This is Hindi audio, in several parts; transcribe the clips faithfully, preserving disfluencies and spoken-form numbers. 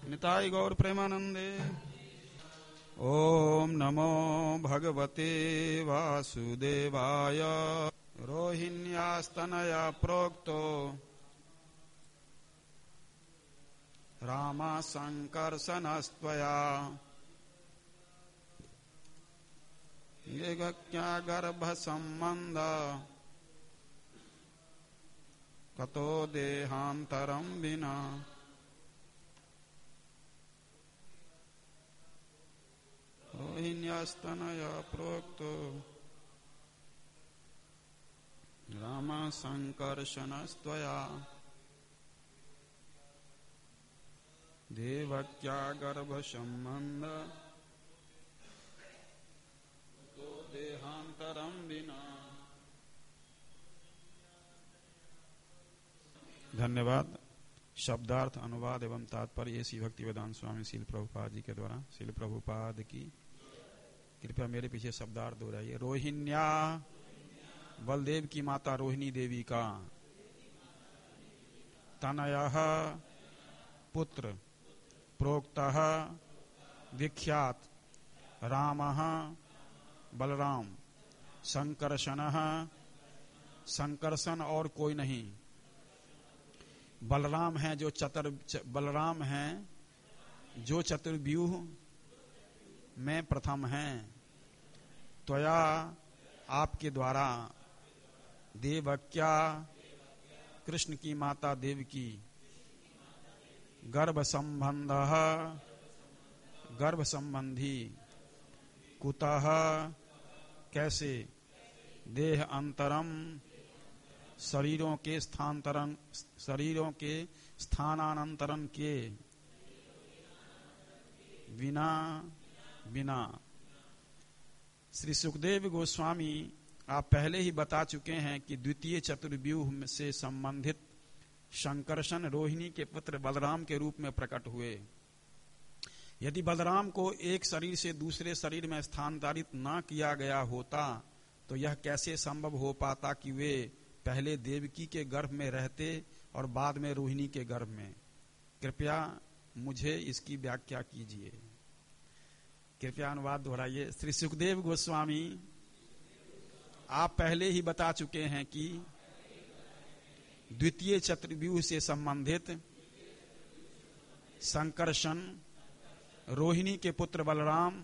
निताय गौर प्रेमानंदे। ओम नमो भगवते वासुदेवाय। रोहिण्यास्तनया प्रोक्तो रामा संकर्षणस्त्वया निगक्या गर्भ संबंध कतो देहांतरम विना। रोहिण्यास्तनया प्रोक्तो रामा संकर्षणस्त्वया देवक्या गर्भ संबंध तो देहांतरम विना। धन्यवाद। शब्दार्थ, अनुवाद एवं तात्पर्य श्री भक्तिवेदांत स्वामी शील प्रभुपाद जी के द्वारा। शील प्रभुपाद की कृपया मेरे पीछे शब्दार्थ दोहराइए। रोहिण्या, बलदेव की माता रोहिणी देवी का। तनयः, पुत्र। प्रोक्तः, विख्यात। रामः, बलराम। संकर्षणः, संकर्षण और कोई नहीं। बलराम है जो चतुर बलराम है जो चतुर्व्यूह में प्रथम है। त्वया, आपके द्वारा। देवक्या, कृष्ण की माता देवकी। गर्भ संबंध, गर्भ संबंधी। कुतः, कैसे। देह अंतरम, शरीरों के स्थानांतरण शरीरों के स्थानांतरण के। बिना, बिना। श्री सुखदेव गोस्वामी आप पहले ही बता चुके हैं कि द्वितीय चतुर्व्यूह से संबंधित संकर्षण रोहिणी के पुत्र बलराम के रूप में प्रकट हुए। यदि बलराम को एक शरीर से दूसरे शरीर में स्थानांतरित न किया गया होता तो यह कैसे संभव हो पाता कि वे पहले देवकी के गर्भ में रहते और बाद में रोहिणी के गर्भ में। कृपया मुझे इसकी व्याख्या कीजिए। कृपया अनुवाद दोहराइए। श्री सुखदेव गोस्वामी आप पहले ही बता चुके हैं कि द्वितीय चतुर्व्यूह से संबंधित संकर्षण रोहिणी के पुत्र बलराम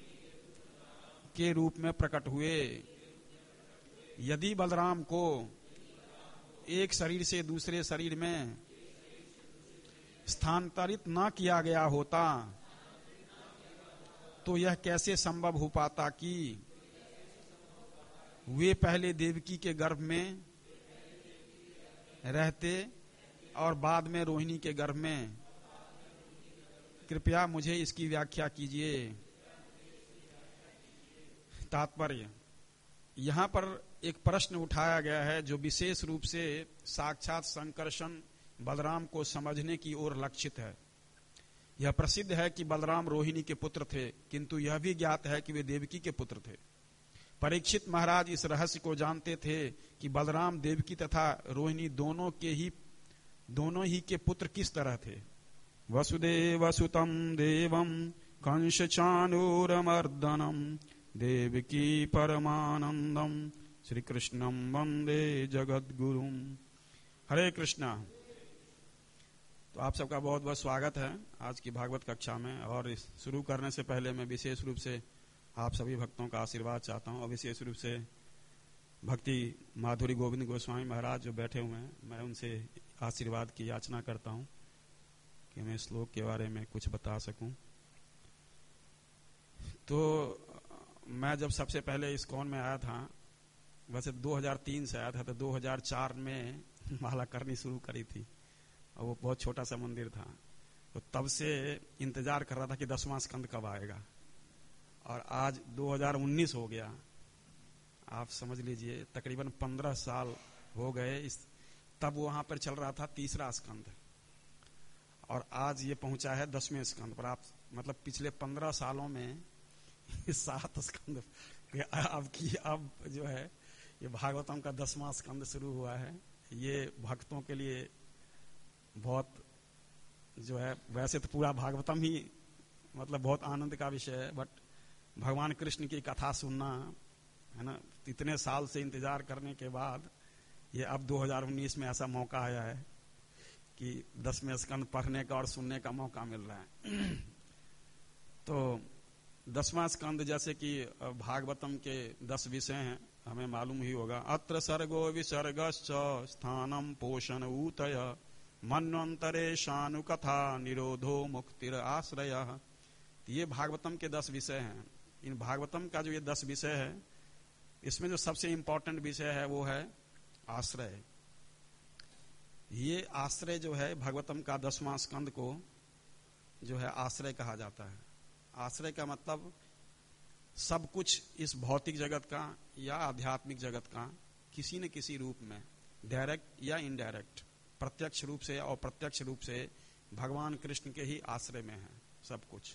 के रूप में प्रकट हुए। यदि बलराम को एक शरीर से दूसरे शरीर में स्थानांतरित न किया गया होता तो यह कैसे संभव हो पाता कि वे पहले देवकी के गर्भ में रहते और बाद में रोहिणी के गर्भ में। कृपया मुझे इसकी व्याख्या कीजिए। तात्पर्य, यहां पर एक प्रश्न उठाया गया है जो विशेष रूप से साक्षात संकर्षण बलराम को समझने की ओर लक्षित है। यह प्रसिद्ध है कि बलराम रोहिणी के पुत्र थे, किंतु यह भी ज्ञात है कि वे देवकी के पुत्र थे। परीक्षित महाराज इस रहस्य को जानते थे कि बलराम देवकी तथा रोहिणी दोनों के ही दोनों ही के पुत्र किस तरह थे। वसुदेव सुतम देवम कंस चाणूरमर्दनम देवकी परमानंदम श्री कृष्णम वंदे जगद्गुरुम। हरे कृष्णा। तो आप सबका बहुत बहुत स्वागत है आज की भागवत कक्षा में। और शुरू करने से पहले मैं विशेष रूप से आप सभी भक्तों का आशीर्वाद चाहता हूं और विशेष रूप से भक्ति माधुरी गोविंद गोस्वामी महाराज जो बैठे हुए हैं, मैं उनसे आशीर्वाद की याचना करता हूं कि मैं श्लोक के बारे में कुछ बता सकूं। तो मैं जब सबसे पहले इस्कॉन में आया था, वैसे दो हज़ार तीन से आया था, तो दो हज़ार चार में माला करनी शुरू करी थी और वो बहुत छोटा सा मंदिर था। तो तब से इंतजार कर रहा था कि दसवां स्कंद कब आएगा और आज दो हज़ार उन्नीस हो गया। आप समझ लीजिए तकरीबन पंद्रह साल हो गए। इस तब वहां पर चल रहा था तीसरा स्कंद और आज ये पहुंचा है दसवें स्कंद पर। आप मतलब पिछले पंद्रह सालों में सात स्कंद अब की अब जो है ये भागवतम का दसवां स्कंद शुरू हुआ है। ये भक्तों के लिए बहुत जो है, वैसे तो पूरा भागवतम ही मतलब बहुत आनंद का विषय है, बट भगवान कृष्ण की कथा सुनना है ना, इतने साल से इंतजार करने के बाद ये अब दो हज़ार उन्नीस में ऐसा मौका आया है कि दसवें स्कंद पढ़ने का और सुनने का मौका मिल रहा है। तो दसवां स्कंद जैसे कि भागवतम के दस विषय हैं, हमें मालूम ही होगा। अत्र सर्गो विसर्गश्च स्थानम पोषण ऊतय मन्वंतरे शानुकथा निरोधो मुक्तिर आश्रय। ये भागवतम के दस विषय हैं। इन भागवतम का जो ये दस विषय है, इसमें जो सबसे इंपॉर्टेंट विषय है वो है आश्रय। ये आश्रय जो है भागवतम का दसवां स्कंद को जो है आश्रय कहा जाता है। आश्रय का मतलब सब कुछ इस भौतिक जगत का या आध्यात्मिक जगत का किसी न किसी रूप में, डायरेक्ट या इनडायरेक्ट, प्रत्यक्ष रूप से और प्रत्यक्ष रूप से भगवान कृष्ण के ही आश्रय में है सब कुछ।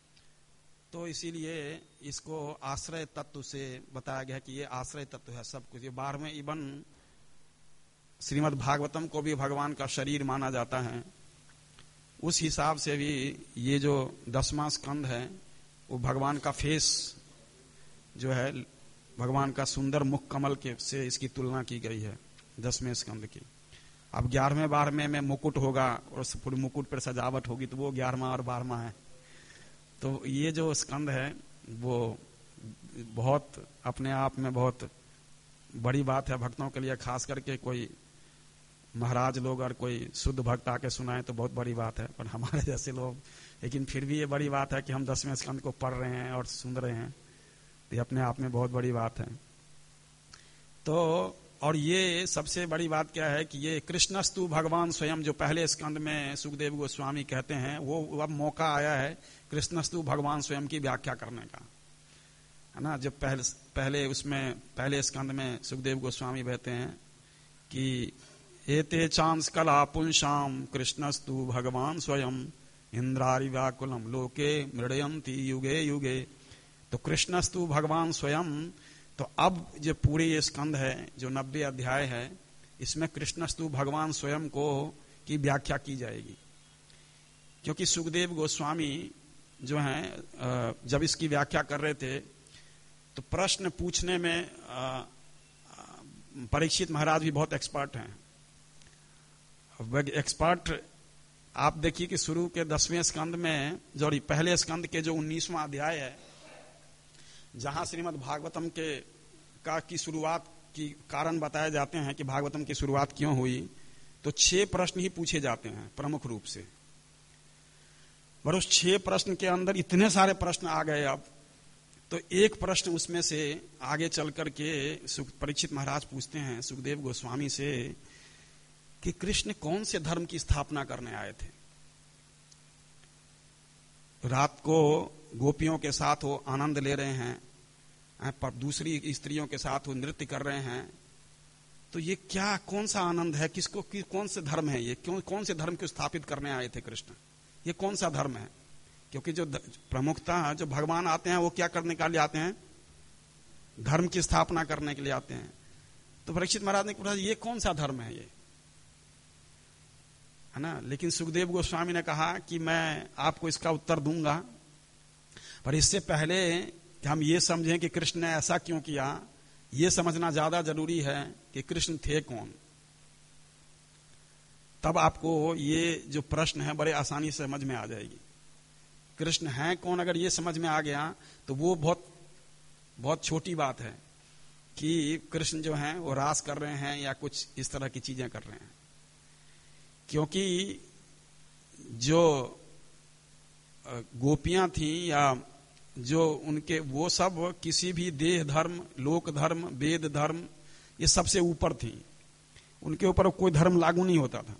तो इसीलिए इसको आश्रय तत्व से बताया गया कि ये आश्रय तत्व है सब कुछ। ये बारहवें इवन श्रीमद् भागवतम को भी भगवान का शरीर माना जाता है। उस हिसाब से भी ये जो दसवां स्कंद है वो भगवान का फेस जो है, भगवान का सुंदर मुख कमल के से इसकी तुलना की गई है दसवें स्कंद की। अब ग्यारहवें बारहवें में मुकुट होगा और पूरे मुकुट पर सजावट होगी, तो वो ग्यारहवां और बारहवां है। तो ये जो स्कंद है वो बहुत अपने आप में बहुत बड़ी बात है भक्तों के लिए, खास करके कोई महाराज लोग और कोई शुद्ध भक्त आके सुनाए तो बहुत बड़ी बात है, पर हमारे जैसे लोग, लेकिन फिर भी ये बड़ी बात है कि हम दसवें स्कंद को पढ़ रहे हैं और सुन रहे हैं, तो ये अपने आप में बहुत बड़ी बात है। तो और ये सबसे बड़ी बात क्या है कि ये कृष्णस्तु भगवान स्वयं, जो पहले स्कंद में सुखदेव गोस्वामी कहते हैं, वो अब मौका आया है कृष्णस्तु भगवान स्वयं की व्याख्या करने का, है ना। जब पहले पहले उसमें पहले स्कंद में सुखदेव गोस्वामी कहते हैं कि एते चांस कला पुंसाम कृष्णस्तु भगवान स्वयं इंद्रारि व्याकुलम लोके मृडयंती युगे युगे। तो कृष्णस्तु भगवान स्वयं, तो अब जो पूरे ये स्कंद है जो नब्बे अध्याय है, इसमें कृष्णस्तु भगवान स्वयं को की व्याख्या की जाएगी। क्योंकि सुखदेव गोस्वामी जो हैं जब इसकी व्याख्या कर रहे थे तो प्रश्न पूछने में परीक्षित महाराज भी बहुत एक्सपर्ट हैं। एक्सपर्ट आप देखिए कि शुरू के दसवें स्कंद में जो पहले स्कंद के जो उन्नीसवां अध्याय है, जहां श्रीमद् भागवतम के का की शुरुआत की कारण बताए जाते हैं कि भागवतम की शुरुआत क्यों हुई, तो छह प्रश्न ही पूछे जाते हैं प्रमुख रूप से। पर उस छह प्रश्न के अंदर इतने सारे प्रश्न आ गए अब, तो एक प्रश्न उसमें से आगे चल करके परीक्षित महाराज पूछते हैं सुखदेव गोस्वामी से कि कृष्ण कौन से धर्म की स्थापना करने आए थे। रात को गोपियों के साथ वो आनंद ले रहे हैं, पर दूसरी स्त्रियों के साथ वो नृत्य कर रहे हैं, तो ये क्या कौन सा आनंद है, किसको कि, कौन से धर्म है ये, क्यों कौन से धर्म को स्थापित करने आए थे कृष्ण, ये कौन सा धर्म है। क्योंकि जो प्रमुखता जो भगवान आते हैं वो क्या करने के लिए आते हैं, धर्म की स्थापना करने के लिए आते हैं। तो परीक्षित महाराज ने पूछा ये कौन सा धर्म है ये, है ना। लेकिन सुखदेव गोस्वामी ने कहा कि मैं आपको इसका उत्तर दूंगा, पर इससे पहले कि हम ये समझें कि कृष्ण ने ऐसा क्यों किया, ये समझना ज्यादा जरूरी है कि कृष्ण थे कौन। तब आपको ये जो प्रश्न है बड़े आसानी से समझ में आ जाएगी। कृष्ण हैं कौन अगर ये समझ में आ गया तो वो बहुत बहुत छोटी बात है कि कृष्ण जो हैं वो रास कर रहे हैं या कुछ इस तरह की चीजें कर रहे हैं। क्योंकि जो गोपियां थी या जो उनके, वो सब किसी भी देह धर्म, लोक धर्म, वेद धर्म, ये सबसे ऊपर थी, उनके ऊपर कोई धर्म लागू नहीं होता था।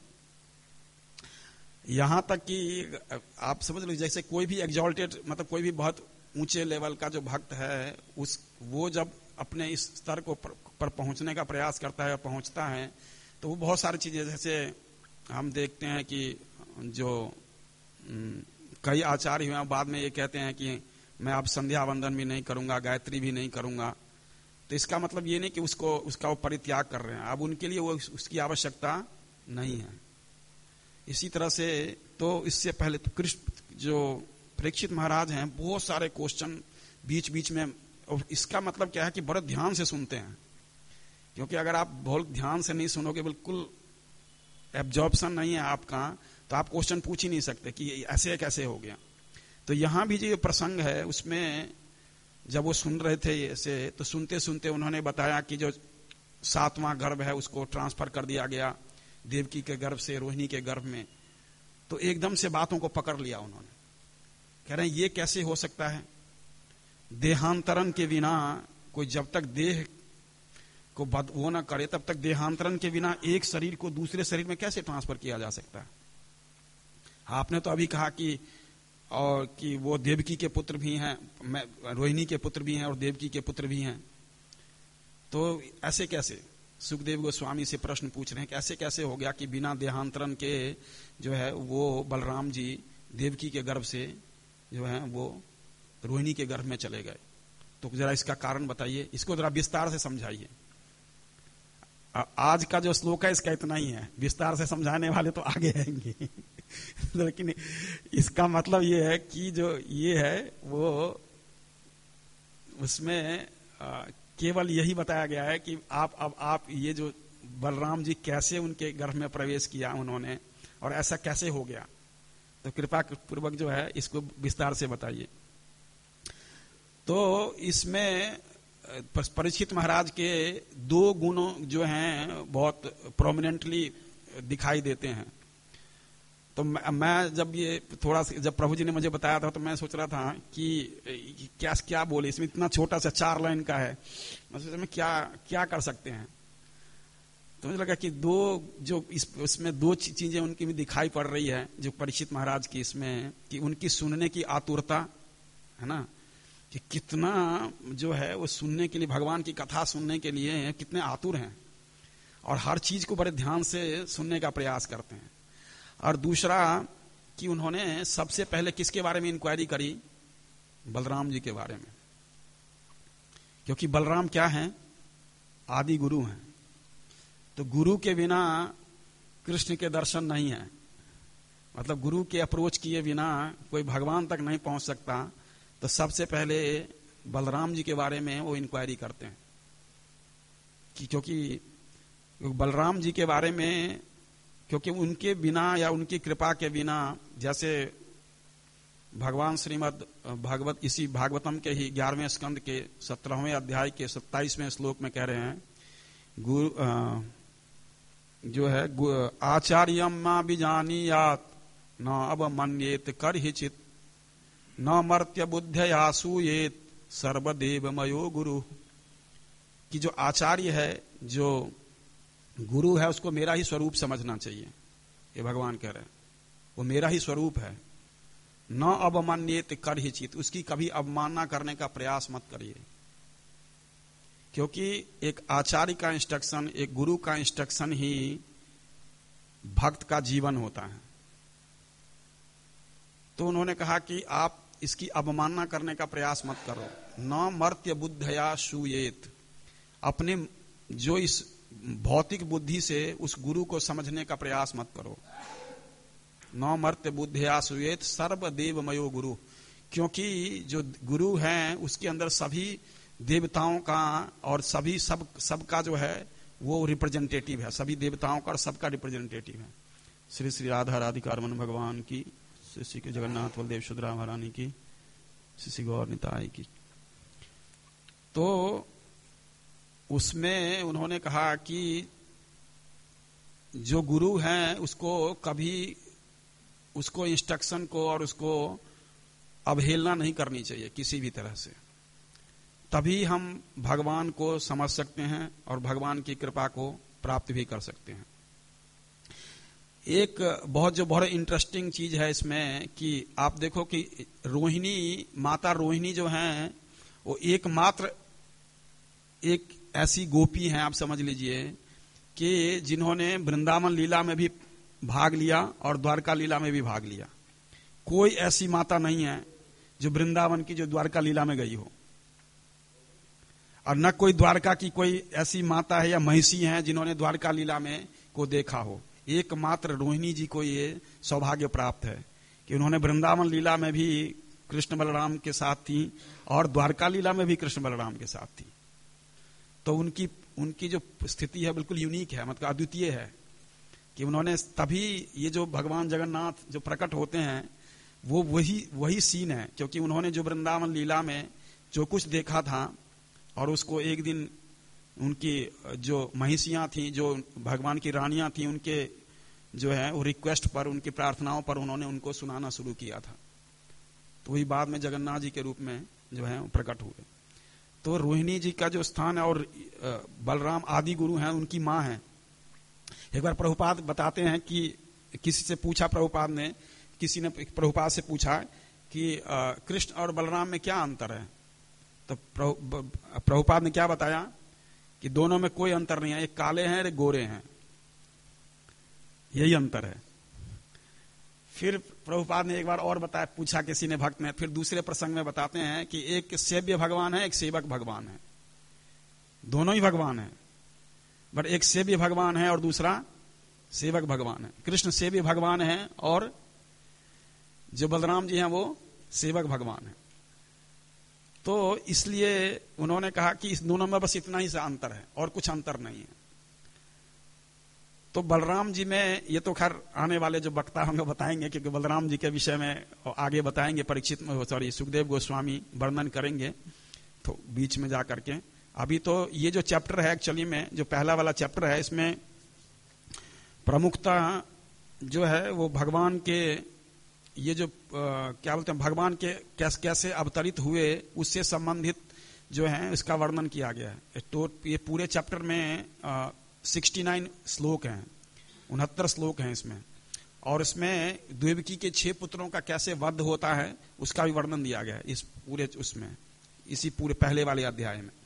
यहां तक कि आप समझ लो जैसे कोई भी एग्जॉल्टेड, मतलब कोई भी बहुत ऊंचे लेवल का जो भक्त है, उस वो जब अपने इस स्तर को पर, पर पहुंचने का प्रयास करता है, पहुंचता है, तो वो बहुत सारी चीजें, जैसे हम देखते हैं कि जो कई आचार्य हुए बाद में ये कहते हैं कि मैं अब संध्या वंदन भी नहीं करूंगा, गायत्री भी नहीं करूंगा। तो इसका मतलब ये नहीं कि उसको उसका वो परित्याग कर रहे हैं, अब उनके लिए वो उसकी आवश्यकता नहीं है। इसी तरह से तो इससे पहले तो कृष्ण जो परीक्षित महाराज हैं बहुत सारे क्वेश्चन बीच बीच में, और इसका मतलब क्या है कि बड़े ध्यान से सुनते हैं, क्योंकि अगर आप बहुत ध्यान से नहीं सुनोगे, बिल्कुल एब्जॉर्प्शन नहीं है आपका, तो आप क्वेश्चन पूछ ही नहीं सकते कि ऐसे कैसे हो गया। तो यहां भी जो प्रसंग है उसमें जब वो सुन रहे थे ऐसे, तो सुनते सुनते उन्होंने बताया कि जो सातवां गर्भ है उसको ट्रांसफर कर दिया गया देवकी के गर्भ से रोहिणी के गर्भ में। तो एकदम से बातों को पकड़ लिया उन्होंने, कह रहे हैं ये कैसे हो सकता है, देहांतरण के बिना कोई जब तक देह को बद वो ना करे तब तक देहांतरण के बिना एक शरीर को दूसरे शरीर में कैसे ट्रांसफर किया जा सकता है। आपने तो अभी कहा कि और कि वो देवकी के पुत्र भी हैं, रोहिणी के पुत्र भी हैं और देवकी के पुत्र भी हैं, तो ऐसे कैसे? सुखदेव गोस्वामी से प्रश्न पूछ रहे हैं कि ऐसे कैसे हो गया कि बिना देहांतरण के जो है वो बलराम जी देवकी के गर्भ से जो है वो रोहिणी के गर्भ में चले गए। तो जरा इसका कारण बताइए, इसको जरा विस्तार से समझाइए। आज का जो श्लोक है इसका इतना ही है, विस्तार से समझाने वाले तो आगे आएंगे लेकिन इसका मतलब ये है कि जो ये है वो उसमें केवल यही बताया गया है कि आप अब आप ये जो बलराम जी कैसे उनके गर्भ में प्रवेश किया उन्होंने, और ऐसा कैसे हो गया, तो कृपा पूर्वक जो है इसको विस्तार से बताइए। तो इसमें परीक्षित महाराज के दो गुणों जो हैं बहुत प्रोमिनेंटली दिखाई देते हैं। तो मैं जब ये थोड़ा जब प्रभु जी ने मुझे बताया था तो मैं सोच रहा था कि क्या क्या बोले, इसमें इतना छोटा सा चार लाइन का है, मैं सोचा मैं क्या क्या कर सकते हैं। तो मुझे लगा कि दो जो इस इसमें दो चीजें उनकी भी दिखाई पड़ रही है जो परीक्षित महाराज की इसमें, कि उनकी सुनने की आतुरता है ना, कि कितना जो है वो सुनने के लिए, भगवान की कथा सुनने के लिए कितने आतुर हैं और हर चीज को बड़े ध्यान से सुनने का प्रयास करते हैं। और दूसरा कि उन्होंने सबसे पहले किसके बारे में इंक्वायरी करी, बलराम जी के बारे में, क्योंकि बलराम क्या हैं, आदि गुरु हैं। तो गुरु के बिना कृष्ण के दर्शन नहीं है, मतलब गुरु के अप्रोच किए बिना कोई भगवान तक नहीं पहुंच सकता। तो सबसे पहले बलराम जी के बारे में वो इंक्वायरी करते हैं कि क्योंकि बलराम जी के बारे में, क्योंकि उनके बिना या उनकी कृपा के बिना, जैसे भगवान श्रीमद् भागवत इसी भागवतम के ही ग्यारहवें स्कंद के सत्रहवें अध्याय के सत्ताईसवें श्लोक में कह रहे हैं, गुरु जो है आचार्यम मा बिजानीयात न अवमन्येत कर हिचित न मर्त्य बुद्धया सूयेत सर्वदेवमयो गुरु। कि जो आचार्य है, जो गुरु है, उसको मेरा ही स्वरूप समझना चाहिए, ये भगवान कह रहे हैं, वो मेरा ही स्वरूप है। न अवमान्येत कर ही चित, उसकी कभी अवमानना करने का प्रयास मत करिए, क्योंकि एक आचार्य का इंस्ट्रक्शन, एक गुरु का इंस्ट्रक्शन ही भक्त का जीवन होता है। तो उन्होंने कहा कि आप इसकी अवमानना करने का प्रयास मत करो। न मर्त्य बुद्धया सूयेत, अपने जो इस भौतिक बुद्धि से उस गुरु को समझने का प्रयास मत करो। न मर्त्य बुद्धया सूयेत सर्वदेवमयो गुरु, क्योंकि जो गुरु हैं उसके अंदर सभी देवताओं का और सभी सब सबका जो है वो रिप्रेजेंटेटिव है, सभी देवताओं का और सबका रिप्रेजेंटेटिव है। श्री श्री राधा राधिकारमन भगवान की, श्री श्री के जगन्नाथ बलदेव सुभद्रा महारानी की, श्री श्री गौर निताई की। तो उसमें उन्होंने कहा कि जो गुरु हैं उसको कभी उसको इंस्ट्रक्शन को और उसको अवहेलना नहीं करनी चाहिए किसी भी तरह से, तभी हम भगवान को समझ सकते हैं और भगवान की कृपा को प्राप्त भी कर सकते हैं। एक बहुत जो बहुत इंटरेस्टिंग चीज है इसमें कि आप देखो कि रोहिणी, माता रोहिणी जो हैं वो एकमात्र एक ऐसी गोपी हैं, आप समझ लीजिए, कि जिन्होंने वृंदावन लीला में भी भाग लिया और द्वारका लीला में भी भाग लिया। कोई ऐसी माता नहीं है जो वृंदावन की जो द्वारका लीला में गई हो, और न कोई द्वारका की कोई ऐसी माता है या महिषी है जिन्होंने द्वारका लीला में को देखा हो। एकमात्र रोहिणी जी को ये सौभाग्य प्राप्त है कि उन्होंने वृंदावन लीला में भी कृष्ण बलराम के साथ थी और द्वारका लीला में भी कृष्ण बलराम के साथ थी। तो उनकी उनकी जो स्थिति है बिल्कुल यूनिक है, मतलब अद्वितीय है कि उन्होंने तभी ये जो भगवान जगन्नाथ जो प्रकट होते हैं वो वही वही सीन है, क्योंकि उन्होंने जो वृंदावन लीला में जो कुछ देखा था और उसको एक दिन उनकी जो महिषियां थी, जो भगवान की रानियां थी, उनके जो है वो रिक्वेस्ट पर, उनकी प्रार्थनाओं पर उन्होंने उनको सुनाना शुरू किया था। तो वही बाद में जगन्नाथ जी के रूप में जो है वो प्रकट हुए। तो रोहिणी जी का जो स्थान है और बलराम आदि गुरु हैं, उनकी माँ है। एक बार प्रभुपाद बताते हैं कि किसी से पूछा, प्रभुपाद ने किसी ने प्रभुपाद से पूछा कि कृष्ण और बलराम में क्या अंतर है। तो प्रभुपाद ने क्या बताया कि दोनों में कोई अंतर नहीं है, एक काले हैं एक गोरे हैं, यही अंतर है। फिर प्रभुपाद ने एक बार और बताया, पूछा किसी ने भक्त ने, फिर दूसरे प्रसंग में बताते हैं कि एक सेव्य भगवान है, एक सेवक भगवान है, दोनों ही भगवान है, बट एक सेव्य भगवान है और दूसरा सेवक भगवान है। कृष्ण सेव्य भगवान है और जो बलराम जी हैं वो सेवक भगवान है। तो इसलिए उन्होंने कहा कि इस दोनों में बस इतना ही सा अंतर है और कुछ अंतर नहीं है। तो बलराम जी में ये तो खैर आने वाले जो वक्ता होंगे बताएंगे, क्योंकि बलराम जी के विषय में आगे बताएंगे, परीक्षित में सॉरी सुखदेव गोस्वामी वर्णन करेंगे तो बीच में जा करके। अभी तो ये जो चैप्टर है एक्चुअली में, जो पहला वाला चैप्टर है, इसमें प्रमुखता जो है वो भगवान के ये जो आ, क्या बोलते हैं भगवान के कैसे कैसे अवतरित हुए उससे संबंधित जो है इसका वर्णन किया गया है। तो ये पूरे चैप्टर में सिक्सटी नाइन श्लोक हैं, उनहत्तर श्लोक हैं इसमें, और इसमें देवकी के छह पुत्रों का कैसे वध होता है उसका भी वर्णन दिया गया है इस पूरे उसमें, इसी पूरे पहले वाले अध्याय में।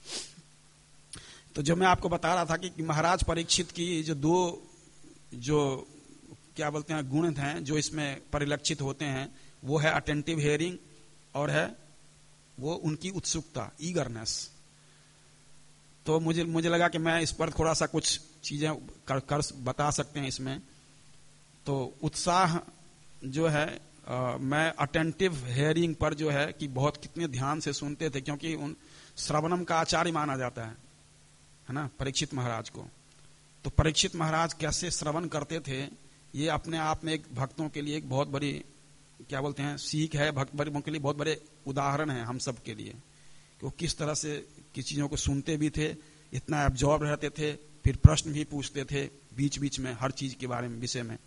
तो जो मैं आपको बता रहा था कि महाराज परीक्षित की जो दो जो क्या बोलते हैं गुण हैं जो इसमें परिलक्षित होते हैं, वो है अटेंटिव हियरिंग और है वो उनकी उत्सुकता, ईगरनेस। तो मुझे मुझे लगा कि मैं इस पर थोड़ा सा कुछ चीजें कर, कर बता सकते हैं इसमें। तो उत्साह जो है आ, मैं अटेंटिव हियरिंग पर जो है कि बहुत कितने ध्यान से सुनते थे, क्योंकि उन श्रवणम का आचार्य माना जाता है है ना परीक्षित महाराज को। तो परीक्षित महाराज कैसे श्रवण करते थे ये अपने आप में एक भक्तों के लिए एक बहुत बड़ी क्या बोलते हैं सीख है, भक्त वर्गों के लिए बहुत बड़े उदाहरण है हम सब के लिए कि वो किस तरह से किस चीजों को सुनते भी थे, इतना एब्जॉर्ब रहते थे, फिर प्रश्न भी पूछते थे बीच बीच में हर चीज के बारे में विषय में।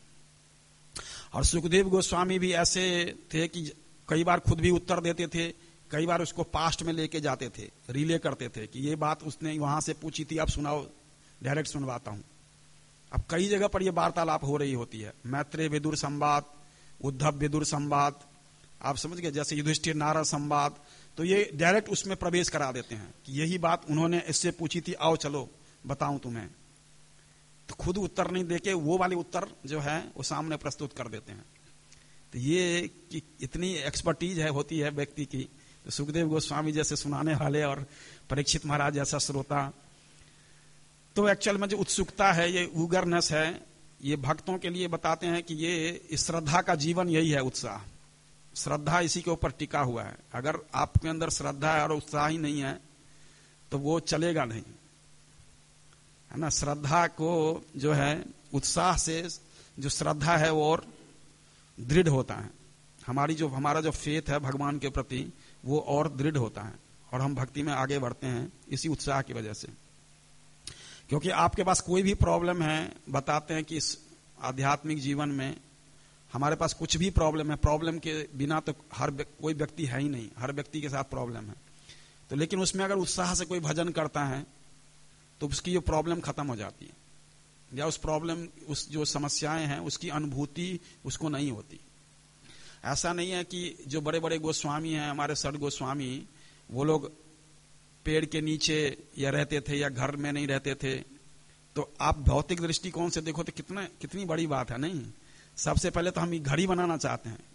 और सुखदेव गोस्वामी भी ऐसे थे कि कई बार खुद भी उत्तर देते थे, कई बार उसको पास्ट में लेके जाते थे, रिले करते थे कि ये बात उसने वहां से पूछी थी, अब सुनाओ, डायरेक्ट सुनवाता हूं। अब कई जगह पर यह वार्तालाप हो रही होती है, मैत्रेय विदुर संवाद, उद्धव विदुर संवाद, आप समझ गए, जैसे युधिष्ठिर नारद संवाद। तो ये डायरेक्ट उसमें प्रवेश करा देते हैं कि यही बात उन्होंने इससे पूछी थी, आओ चलो बताऊं तुम्हें। तो खुद उत्तर नहीं देके वो वाले उत्तर जो है वो सामने प्रस्तुत कर देते हैं। तो ये कि इतनी एक्सपर्टीज है होती है व्यक्ति की। तो सुखदेव गोस्वामी जैसे सुनाने वाले और परीक्षित महाराज जैसा श्रोता, तो एक्चुअल में जो उत्सुकता है, ये उगरनेस है, ये भक्तों के लिए बताते हैं कि ये श्रद्धा का जीवन यही है, उत्साह। श्रद्धा इसी के ऊपर टिका हुआ है। अगर आपके अंदर श्रद्धा है और उत्साह ही नहीं है तो वो चलेगा नहीं, है ना। श्रद्धा को जो है उत्साह से जो श्रद्धा है वो और दृढ़ होता है। हमारी जो हमारा जो फेथ है भगवान के प्रति वो और दृढ़ होता है और हम भक्ति में आगे बढ़ते हैं इसी उत्साह की वजह से। क्योंकि आपके पास कोई भी प्रॉब्लम है, बताते हैं कि इस आध्यात्मिक जीवन में हमारे पास कुछ भी प्रॉब्लम है, प्रॉब्लम के बिना तो हर कोई व्यक्ति है ही नहीं, हर व्यक्ति के साथ प्रॉब्लम है। तो लेकिन उसमें अगर उत्साह से कोई भजन करता है तो उसकी जो प्रॉब्लम खत्म हो जाती है, या उस प्रॉब्लम उस जो समस्याएं हैं उसकी अनुभूति उसको नहीं होती। ऐसा नहीं है कि जो बड़े बड़े गोस्वामी हैं, हमारे सठ गोस्वामी, वो लोग पेड़ के नीचे या रहते थे या घर में नहीं रहते थे। तो आप भौतिक दृष्टिकोण से देखो तो कितना कितनी बड़ी बात है, नहीं। सबसे पहले तो हम घर ही बनाना चाहते हैं,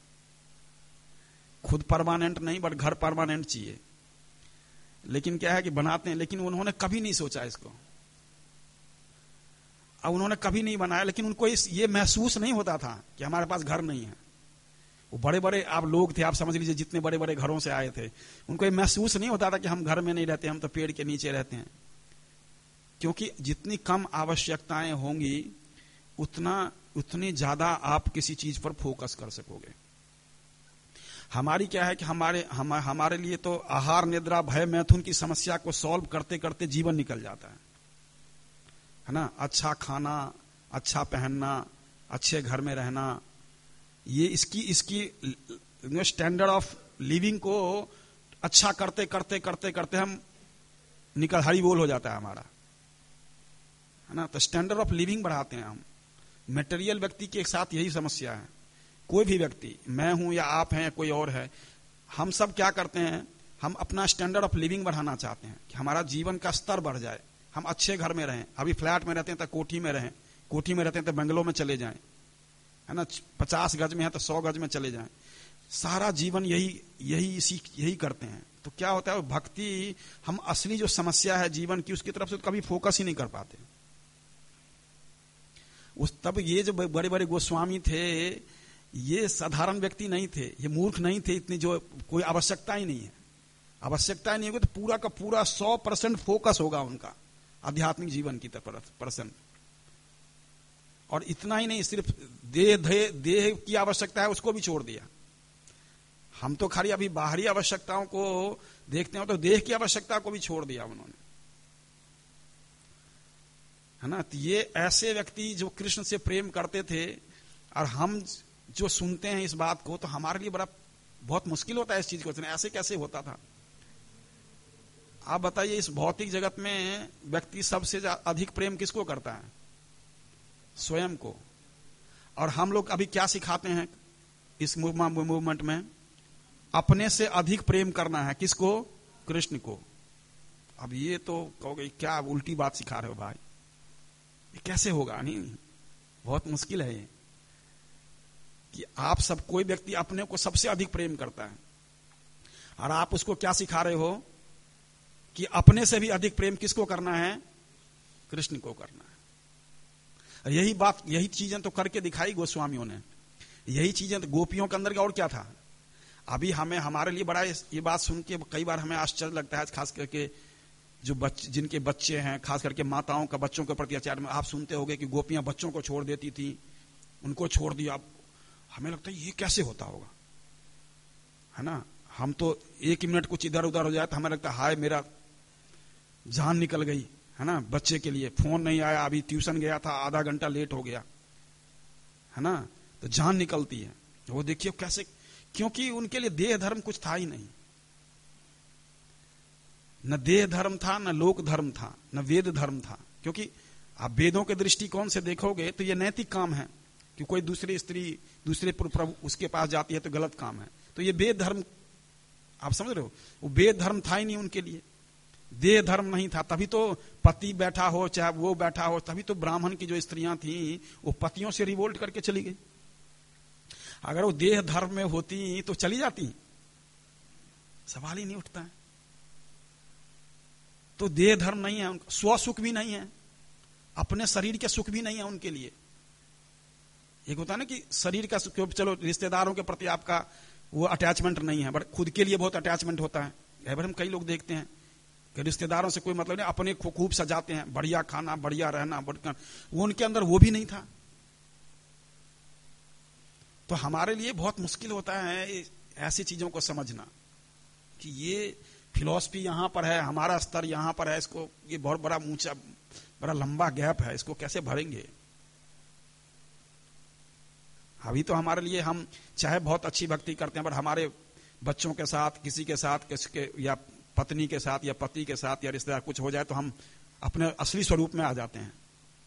खुद परमानेंट नहीं बट घर परमानेंट चाहिए। लेकिन क्या है कि बनाते हैं, लेकिन उन्होंने कभी नहीं सोचा इसको। अब उन्होंने कभी नहीं बनाया, लेकिन उनको इस ये महसूस नहीं होता था कि हमारे पास घर नहीं है। वो बड़े बड़े आप लोग थे, आप समझ लीजिए जितने बड़े बड़े घरों से आए थे, उनको ये महसूस नहीं होता था कि हम घर में नहीं रहते, हम तो पेड़ के नीचे रहते हैं। क्योंकि जितनी कम आवश्यकताएं होंगी उतना उतनी ज्यादा आप किसी चीज पर फोकस कर सकोगे। हमारी क्या है कि हमारे हम, हमारे लिए तो आहार निद्रा भय मैथुन की समस्या को सॉल्व करते करते जीवन निकल जाता है है ना। अच्छा खाना, अच्छा पहनना, अच्छे घर में रहना, ये इसकी इसकी स्टैंडर्ड ऑफ लिविंग को अच्छा करते करते करते करते हम निकल हरी बोल हो जाता है हमारा, है ना। तो स्टैंडर्ड ऑफ लिविंग बढ़ाते हैं हम। मटेरियल व्यक्ति के साथ यही समस्या है। कोई भी व्यक्ति, मैं हूं या आप हैं या कोई और है, हम सब क्या करते हैं, हम अपना स्टैंडर्ड ऑफ लिविंग बढ़ाना चाहते हैं कि हमारा जीवन का स्तर बढ़ जाए, हम अच्छे घर में रहें। अभी फ्लैट में रहते हैं तो कोठी में रहें, कोठी में रहते हैं तो बंगलों में चले जाएं, है ना। पचास गज में है तो सौ गज में चले जाएं। सारा जीवन यही यही इसी यही करते हैं। तो क्या होता है, भक्ति, हम असली जो समस्या है जीवन की उसकी तरफ से कभी फोकस ही नहीं कर पाते। उस तब ये जो बड़े बड़े गोस्वामी थे, ये साधारण व्यक्ति नहीं थे, ये मूर्ख नहीं थे, इतनी जो कोई आवश्यकता ही नहीं है, आवश्यकता ही नहीं होगी तो पूरा का पूरा सौ परसेंट फोकस होगा उनका आध्यात्मिक जीवन की तरफ परसेंट। और इतना ही नहीं, सिर्फ देह देह देह की आवश्यकता है उसको भी छोड़ दिया। हम तो खाली अभी बाहरी आवश्यकताओं को देखते हैं, तो देह की आवश्यकता को भी छोड़ दिया उन्होंने, है ना। तो ये ऐसे व्यक्ति जो कृष्ण से प्रेम करते थे, और हम जो सुनते हैं इस बात को तो हमारे लिए बड़ा बहुत मुश्किल होता है इस चीज को, ऐसे कैसे होता था। आप बताइए, इस भौतिक जगत में व्यक्ति सबसे अधिक प्रेम किसको करता है? स्वयं को। और हम लोग अभी क्या सिखाते हैं इस मूवमेंट में? अपने से अधिक प्रेम करना है। किसको? कृष्ण को। अब ये तो कहोगे क्या उल्टी बात सिखा रहे हो भाई, ये कैसे होगा? नहीं, बहुत मुश्किल है ये कि आप सब, कोई व्यक्ति अपने को सबसे अधिक प्रेम करता है और आप उसको क्या सिखा रहे हो कि अपने से भी अधिक प्रेम किसको करना है? कृष्ण को करना है। यही बात, यही चीजें तो करके दिखाई गोस्वामियों ने, यही चीजें तो गोपियों के अंदर और क्या था। अभी हमें, हमारे लिए बड़ा ये बात सुन के कई बार हमें आश्चर्य लगता है, खास करके जो बच्चे, जिनके बच्चे हैं, खास करके माताओं का बच्चों के प्रति अत्याचार में आप सुनते होंगे कि गोपियां बच्चों को छोड़ देती थी, उनको छोड़ दिया। हमें लगता है ये कैसे होता होगा, है ना। हम तो एक मिनट कुछ इधर उधर हो जाए तो हमें लगता है हाय मेरा जान निकल गई, है ना। बच्चे के लिए फोन नहीं आया, अभी ट्यूशन गया था, आधा घंटा लेट हो गया, है ना, तो जान निकलती है। वो देखिए कैसे, क्योंकि उनके लिए देह धर्म कुछ था ही नहीं, न देह धर्म था, न लोक धर्म था, न वेद धर्म था। क्योंकि आप वेदों के दृष्टिकोण से देखोगे तो ये नैतिक काम है कि कोई दूसरी स्त्री, दूसरे प्रभु उसके पास जाती है तो गलत काम है। तो ये वेद धर्म, आप समझ रहे हो, वो वेद धर्म था ही नहीं उनके लिए, देह धर्म नहीं था। तभी तो पति बैठा हो चाहे वो बैठा हो, तभी तो ब्राह्मण की जो स्त्रियां थी वो पतियों से रिवोल्ट करके चली गई। अगर वो देह धर्म में होती तो चली जाती, सवाल ही नहीं उठता है। तो देह धर्म नहीं है, स्व सुख भी नहीं है, अपने शरीर के सुख भी नहीं है उनके लिए। एक होता है ना कि शरीर का सुख, चलो रिश्तेदारों के प्रति आपका वो अटैचमेंट नहीं है, बट खुद के लिए बहुत अटैचमेंट होता है। बट हम कई लोग देखते हैं कि रिश्तेदारों से कोई मतलब नहीं, अपने को खूब सजाते हैं, बढ़िया खाना, बढ़िया रहना, बढ़िया, वो उनके अंदर वो भी नहीं था। तो हमारे लिए बहुत मुश्किल होता है ऐसी चीजों को समझना कि ये फिलॉसफी यहां पर है, हमारा स्तर यहां पर है, इसको, ये बहुत बड़ा ऊंचा, बड़ा लंबा गैप है, इसको कैसे भरेंगे। अभी तो हमारे लिए, हम चाहे बहुत अच्छी भक्ति करते हैं, बट हमारे बच्चों के साथ, किसी के साथ, किसके या पत्नी के साथ या पति के साथ या रिश्तेदार कुछ हो जाए तो हम अपने असली स्वरूप में आ जाते हैं,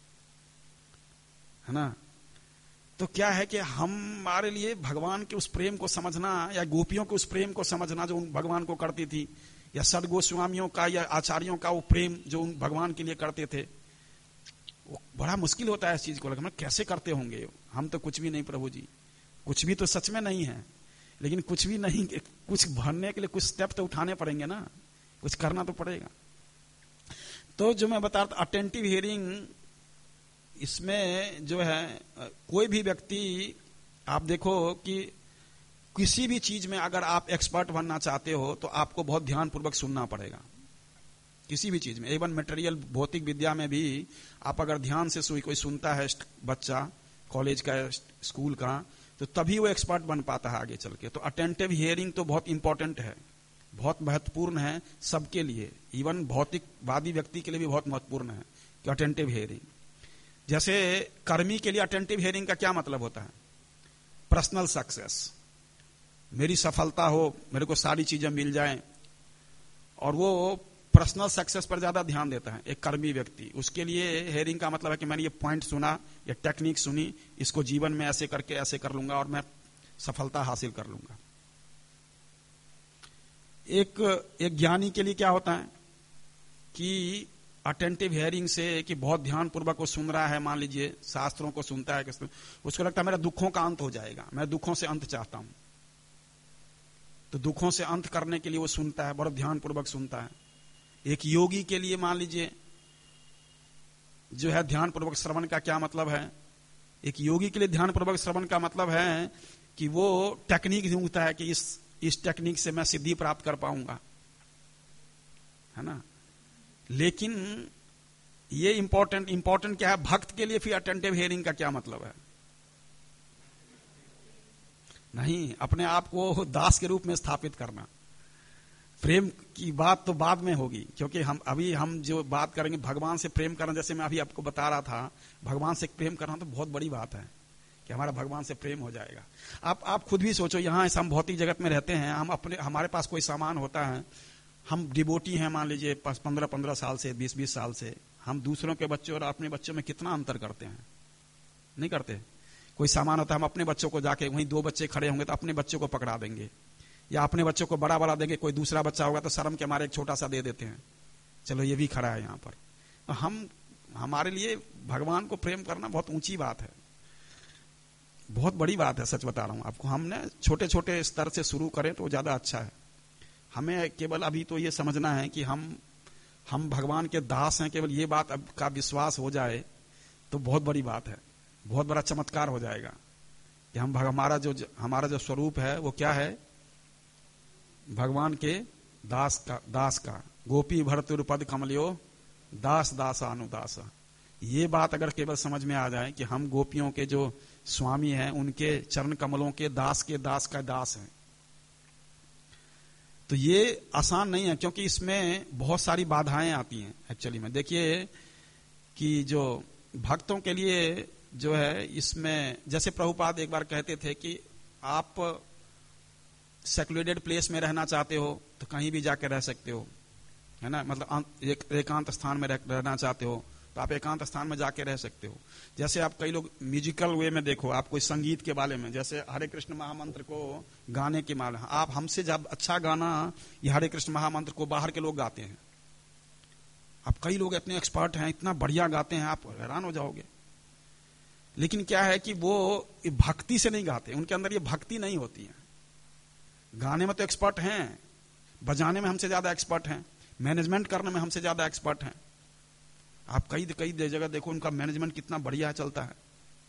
है ना। तो क्या है कि हमारे लिए भगवान के उस प्रेम को समझना, या गोपियों के उस प्रेम को समझना जो उन भगवान को करती थी, या सद गोस्वामियों का या आचार्यों का वो प्रेम जो उन भगवान के लिए करते थे, वो बड़ा मुश्किल होता है इस चीज को लगना, कैसे करते होंगे। हम तो कुछ भी नहीं प्रभु जी, कुछ भी तो सच में नहीं है, लेकिन कुछ भी नहीं, कुछ भरने के लिए कुछ स्टेप तो उठाने पड़ेंगे ना, कुछ करना तो पड़ेगा। तो जो मैं बता रहा था, अटेंटिव हियरिंग इसमें जो है कोई भी व्यक्ति, आप देखो कि किसी भी चीज में अगर आप एक्सपर्ट बनना चाहते हो तो आपको बहुत ध्यानपूर्वक सुनना पड़ेगा। किसी भी चीज में, इवन मटेरियल भौतिक विद्या में भी आप अगर ध्यान से कोई सुनता है बच्चा कॉलेज का स्कूल का, तो तभी वो एक्सपर्ट बन पाता है आगे चल के। तो अटेंटिव हियरिंग तो बहुत इंपॉर्टेंट है, बहुत महत्वपूर्ण है सबके लिए, इवन भौतिकवादी व्यक्ति के लिए भी बहुत महत्वपूर्ण है कि अटेंटिव हियरिंग। जैसे कर्मी के लिए अटेंटिव हियरिंग का क्या मतलब होता है? पर्सनल सक्सेस, मेरी सफलता हो, मेरे को सारी चीजें मिल जाएं, और वो पर्सनल सक्सेस पर ज्यादा ध्यान देता है एक कर्मी व्यक्ति। उसके लिए हियरिंग का मतलब है कि मैंने ये पॉइंट सुना, ये टेक्निक सुनी, इसको जीवन में ऐसे करके ऐसे कर लूंगा और मैं सफलता हासिल कर लूंगा। एक एक ज्ञानी के लिए क्या होता है कि अटेंटिव हियरिंग से, कि बहुत ध्यानपूर्वक वो सुन रहा है, मान लीजिए शास्त्रों को सुनता है, उसको लगता है मेरा दुखों का अंत हो जाएगा, मैं दुखों से अंत चाहता हूं, तो दुखों से अंत करने के लिए वो सुनता है, बहुत ध्यानपूर्वक सुनता है। एक योगी के लिए मान लीजिए जो है ध्यानपूर्वक श्रवण का क्या मतलब है? एक योगी के लिए ध्यानपूर्वक श्रवण का मतलब है कि वो टेक्निक ढूंढता है कि इस इस टेक्निक से मैं सिद्धि प्राप्त कर पाऊंगा, है ना। लेकिन ये इंपॉर्टेंट इंपॉर्टेंट क्या है? भक्त के लिए फिर अटेंटिव हियरिंग का क्या मतलब है? नहीं, अपने आप को दास के रूप में स्थापित करना। प्रेम की बात तो बाद में होगी, क्योंकि हम अभी हम जो बात करेंगे भगवान से प्रेम करना, जैसे मैं अभी आपको बता रहा था, भगवान से प्रेम करना तो बहुत बड़ी बात है कि हमारा भगवान से प्रेम हो जाएगा। आप आप खुद भी सोचो, यहाँ हम भौतिक जगत में रहते हैं, हम अपने हमारे पास कोई सामान होता है, हम डिवोटी हैं मान लीजिए पंद्रह पंद्रह साल से, बीस बीस साल से, हम दूसरों के बच्चों और अपने बच्चों में कितना अंतर करते हैं? नहीं करते। कोई सामान होता है, हम अपने बच्चों को जाके, वहीं दो बच्चे खड़े होंगे तो अपने बच्चों को पकड़ा देंगे, या अपने बच्चों को बड़ा बड़ा देंगे, कोई दूसरा बच्चा होगा तो शर्म के हमारे एक छोटा सा दे देते हैं, चलो ये भी खड़ा है यहाँ पर। तो हम हमारे लिए भगवान को प्रेम करना बहुत ऊंची बात है, बहुत बड़ी बात है, सच बता रहा हूं आपको। हमने छोटे छोटे स्तर से शुरू करें तो ज्यादा अच्छा है। हमें केवल अभी तो ये समझना है कि हम हम भगवान के दास हैं, केवल ये बात अब का विश्वास हो जाए तो बहुत बड़ी बात है, बहुत बड़ा चमत्कार हो जाएगा कि हम हमारा जो हमारा जो स्वरूप है वो क्या है? भगवान के दास का दास का गोपी भरतुर पद कमलियो दास दास अनुदास। ये बात अगर केवल समझ में आ जाए कि हम गोपियों के जो स्वामी हैं, उनके चरण कमलों के दास के दास का दास हैं, तो ये आसान नहीं है, क्योंकि इसमें बहुत सारी बाधाएं आती हैं। एक्चुअली में देखिए कि जो भक्तों के लिए जो है, इसमें जैसे प्रभुपाद एक बार कहते थे कि आप सेक्लुलेटेड प्लेस में रहना चाहते हो तो कहीं भी जाकर रह सकते हो, है ना। मतलब एक एकांत स्थान में रहना चाहते हो तो आप एकांत स्थान में जाके रह सकते हो। जैसे आप कई लोग म्यूजिकल वे में देखो, आप कोई संगीत के बारे में, जैसे हरे कृष्ण महामंत्र को गाने के माल, आप हमसे जब अच्छा गाना ये हरे कृष्ण महामंत्र को बाहर के लोग गाते हैं, आप कई लोग इतने एक्सपर्ट हैं, इतना बढ़िया गाते हैं, आप हैरान हो जाओगे। लेकिन क्या है कि वो भक्ति से नहीं गाते, उनके अंदर ये भक्ति नहीं होती है। गाने में तो एक्सपर्ट हैं, बजाने में हमसे ज्यादा एक्सपर्ट हैं, मैनेजमेंट करने में हमसे ज्यादा एक्सपर्ट हैं। आप कई कई जगह देखो उनका मैनेजमेंट कितना बढ़िया चलता है,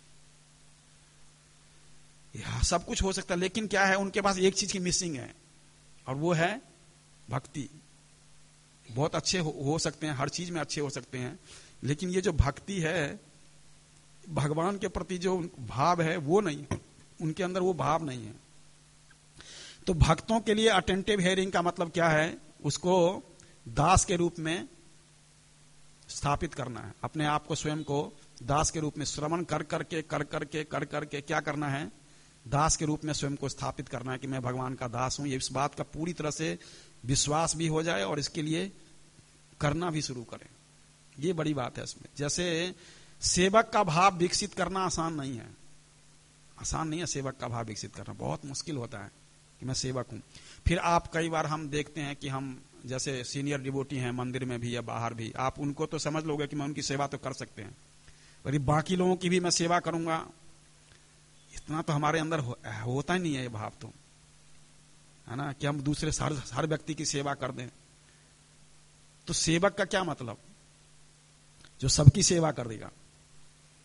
यह सब कुछ हो सकता है। लेकिन क्या है, उनके पास एक चीज की मिसिंग है, और वो है भक्ति। बहुत अच्छे हो, हो सकते हैं, हर चीज में अच्छे हो सकते हैं, लेकिन ये जो भक्ति है, भगवान के प्रति जो भाव है वो नहीं, उनके अंदर वो भाव नहीं है। तो भक्तों के लिए अटेंटिव हियरिंग का मतलब क्या है? उसको दास के रूप में स्थापित करना है, अपने आप को स्वयं को दास के रूप में श्रवण कर करके कर करके कर करके क्या करना है? दास के रूप में स्वयं को स्थापित करना है कि मैं भगवान का दास हूं। ये इस बात का पूरी तरह से विश्वास भी हो जाए और इसके लिए करना भी शुरू करें। ये बड़ी बात है इसमें। जैसे सेवक का भाव विकसित करना आसान नहीं है, आसान नहीं है सेवक का भाव विकसित करना, बहुत मुश्किल होता है कि मैं सेवक हूं। फिर आप कई बार हम देखते हैं कि हम जैसे सीनियर डिवोटी हैं मंदिर में भी या बाहर भी, आप उनको तो समझ लोगे कि मैं उनकी सेवा तो कर सकते हैं, पर बाकी लोगों की भी मैं सेवा करूंगा, इतना तो हमारे अंदर हो, होता ही नहीं है ये भाव, तो है ना, कि हम दूसरे हर, हर व्यक्ति की सेवा कर दें। तो सेवक का क्या मतलब? जो सबकी सेवा कर देगा,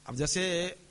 अब जैसे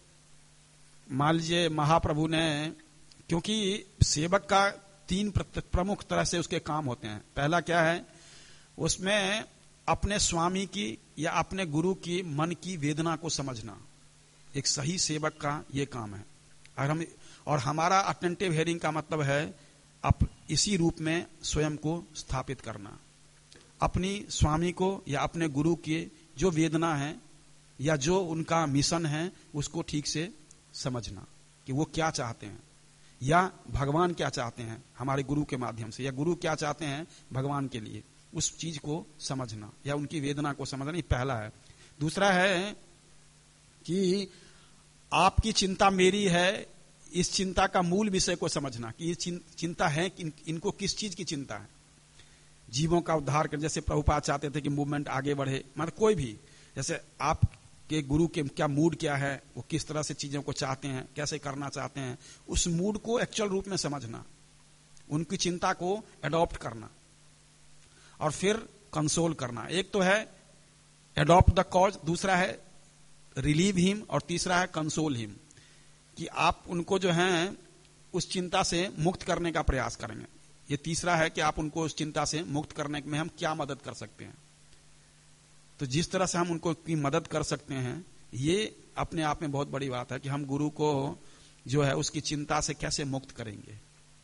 मान लीजिए महाप्रभु ने, क्योंकि सेवक का तीन प्रमुख तरह से उसके काम होते हैं। पहला क्या है, उसमें अपने स्वामी की या अपने गुरु की मन की वेदना को समझना, एक सही सेवक का ये काम है। और हम और हमारा अटेंटिव हियरिंग का मतलब है अप इसी रूप में स्वयं को स्थापित करना, अपनी स्वामी को या अपने गुरु की जो वेदना है या जो उनका मिशन है उसको ठीक से समझना कि वो क्या चाहते हैं या भगवान क्या चाहते हैं हमारे गुरु के माध्यम से, या गुरु क्या चाहते हैं भगवान के लिए, उस चीज को समझना या उनकी वेदना को समझना, ये पहला है। दूसरा है कि आपकी चिंता मेरी है, इस चिंता का मूल विषय को समझना कि ये चिंता है कि इन, इनको किस चीज की चिंता है। जीवों का उद्धार कर, जैसे प्रभुपाद चाहते थे कि मूवमेंट आगे बढ़े, मतलब कोई भी, जैसे आपके गुरु के क्या मूड क्या है, वो किस तरह से चीजों को चाहते हैं, कैसे करना चाहते हैं, उस मूड को एक्चुअल रूप में समझना, उनकी चिंता को अडॉप्ट करना और फिर कंसोल करना। एक तो है अडॉप्ट द कॉज, दूसरा है रिलीव हिम और तीसरा है कंसोल हिम, कि आप उनको जो है उस चिंता से मुक्त करने का प्रयास करेंगे। ये तीसरा है कि आप उनको उस चिंता से मुक्त करने में हम क्या मदद कर सकते हैं। तो जिस तरह से हम उनको की मदद कर सकते हैं, ये अपने आप में बहुत बड़ी बात है कि हम गुरु को जो है उसकी चिंता से कैसे मुक्त करेंगे,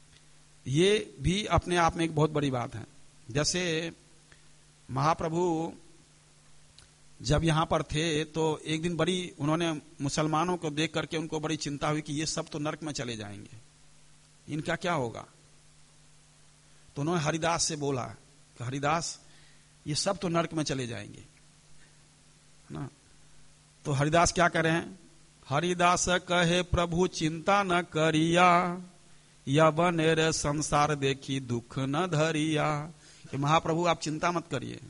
ये भी अपने आप में एक बहुत बड़ी बात है। जैसे महाप्रभु जब यहां पर थे तो एक दिन बड़ी उन्होंने मुसलमानों को देख करके उनको बड़ी चिंता हुई कि ये सब तो नरक में चले जाएंगे, इनका क्या होगा। तो उन्होंने हरिदास से बोला कि हरिदास ये सब तो नरक में चले जाएंगे, है ना। तो हरिदास क्या कह रहे हैं, हरिदास कहे प्रभु चिंता न करिया, यवनेर संसार देखी दुख न धरिया। कि महाप्रभु आप चिंता मत करिए,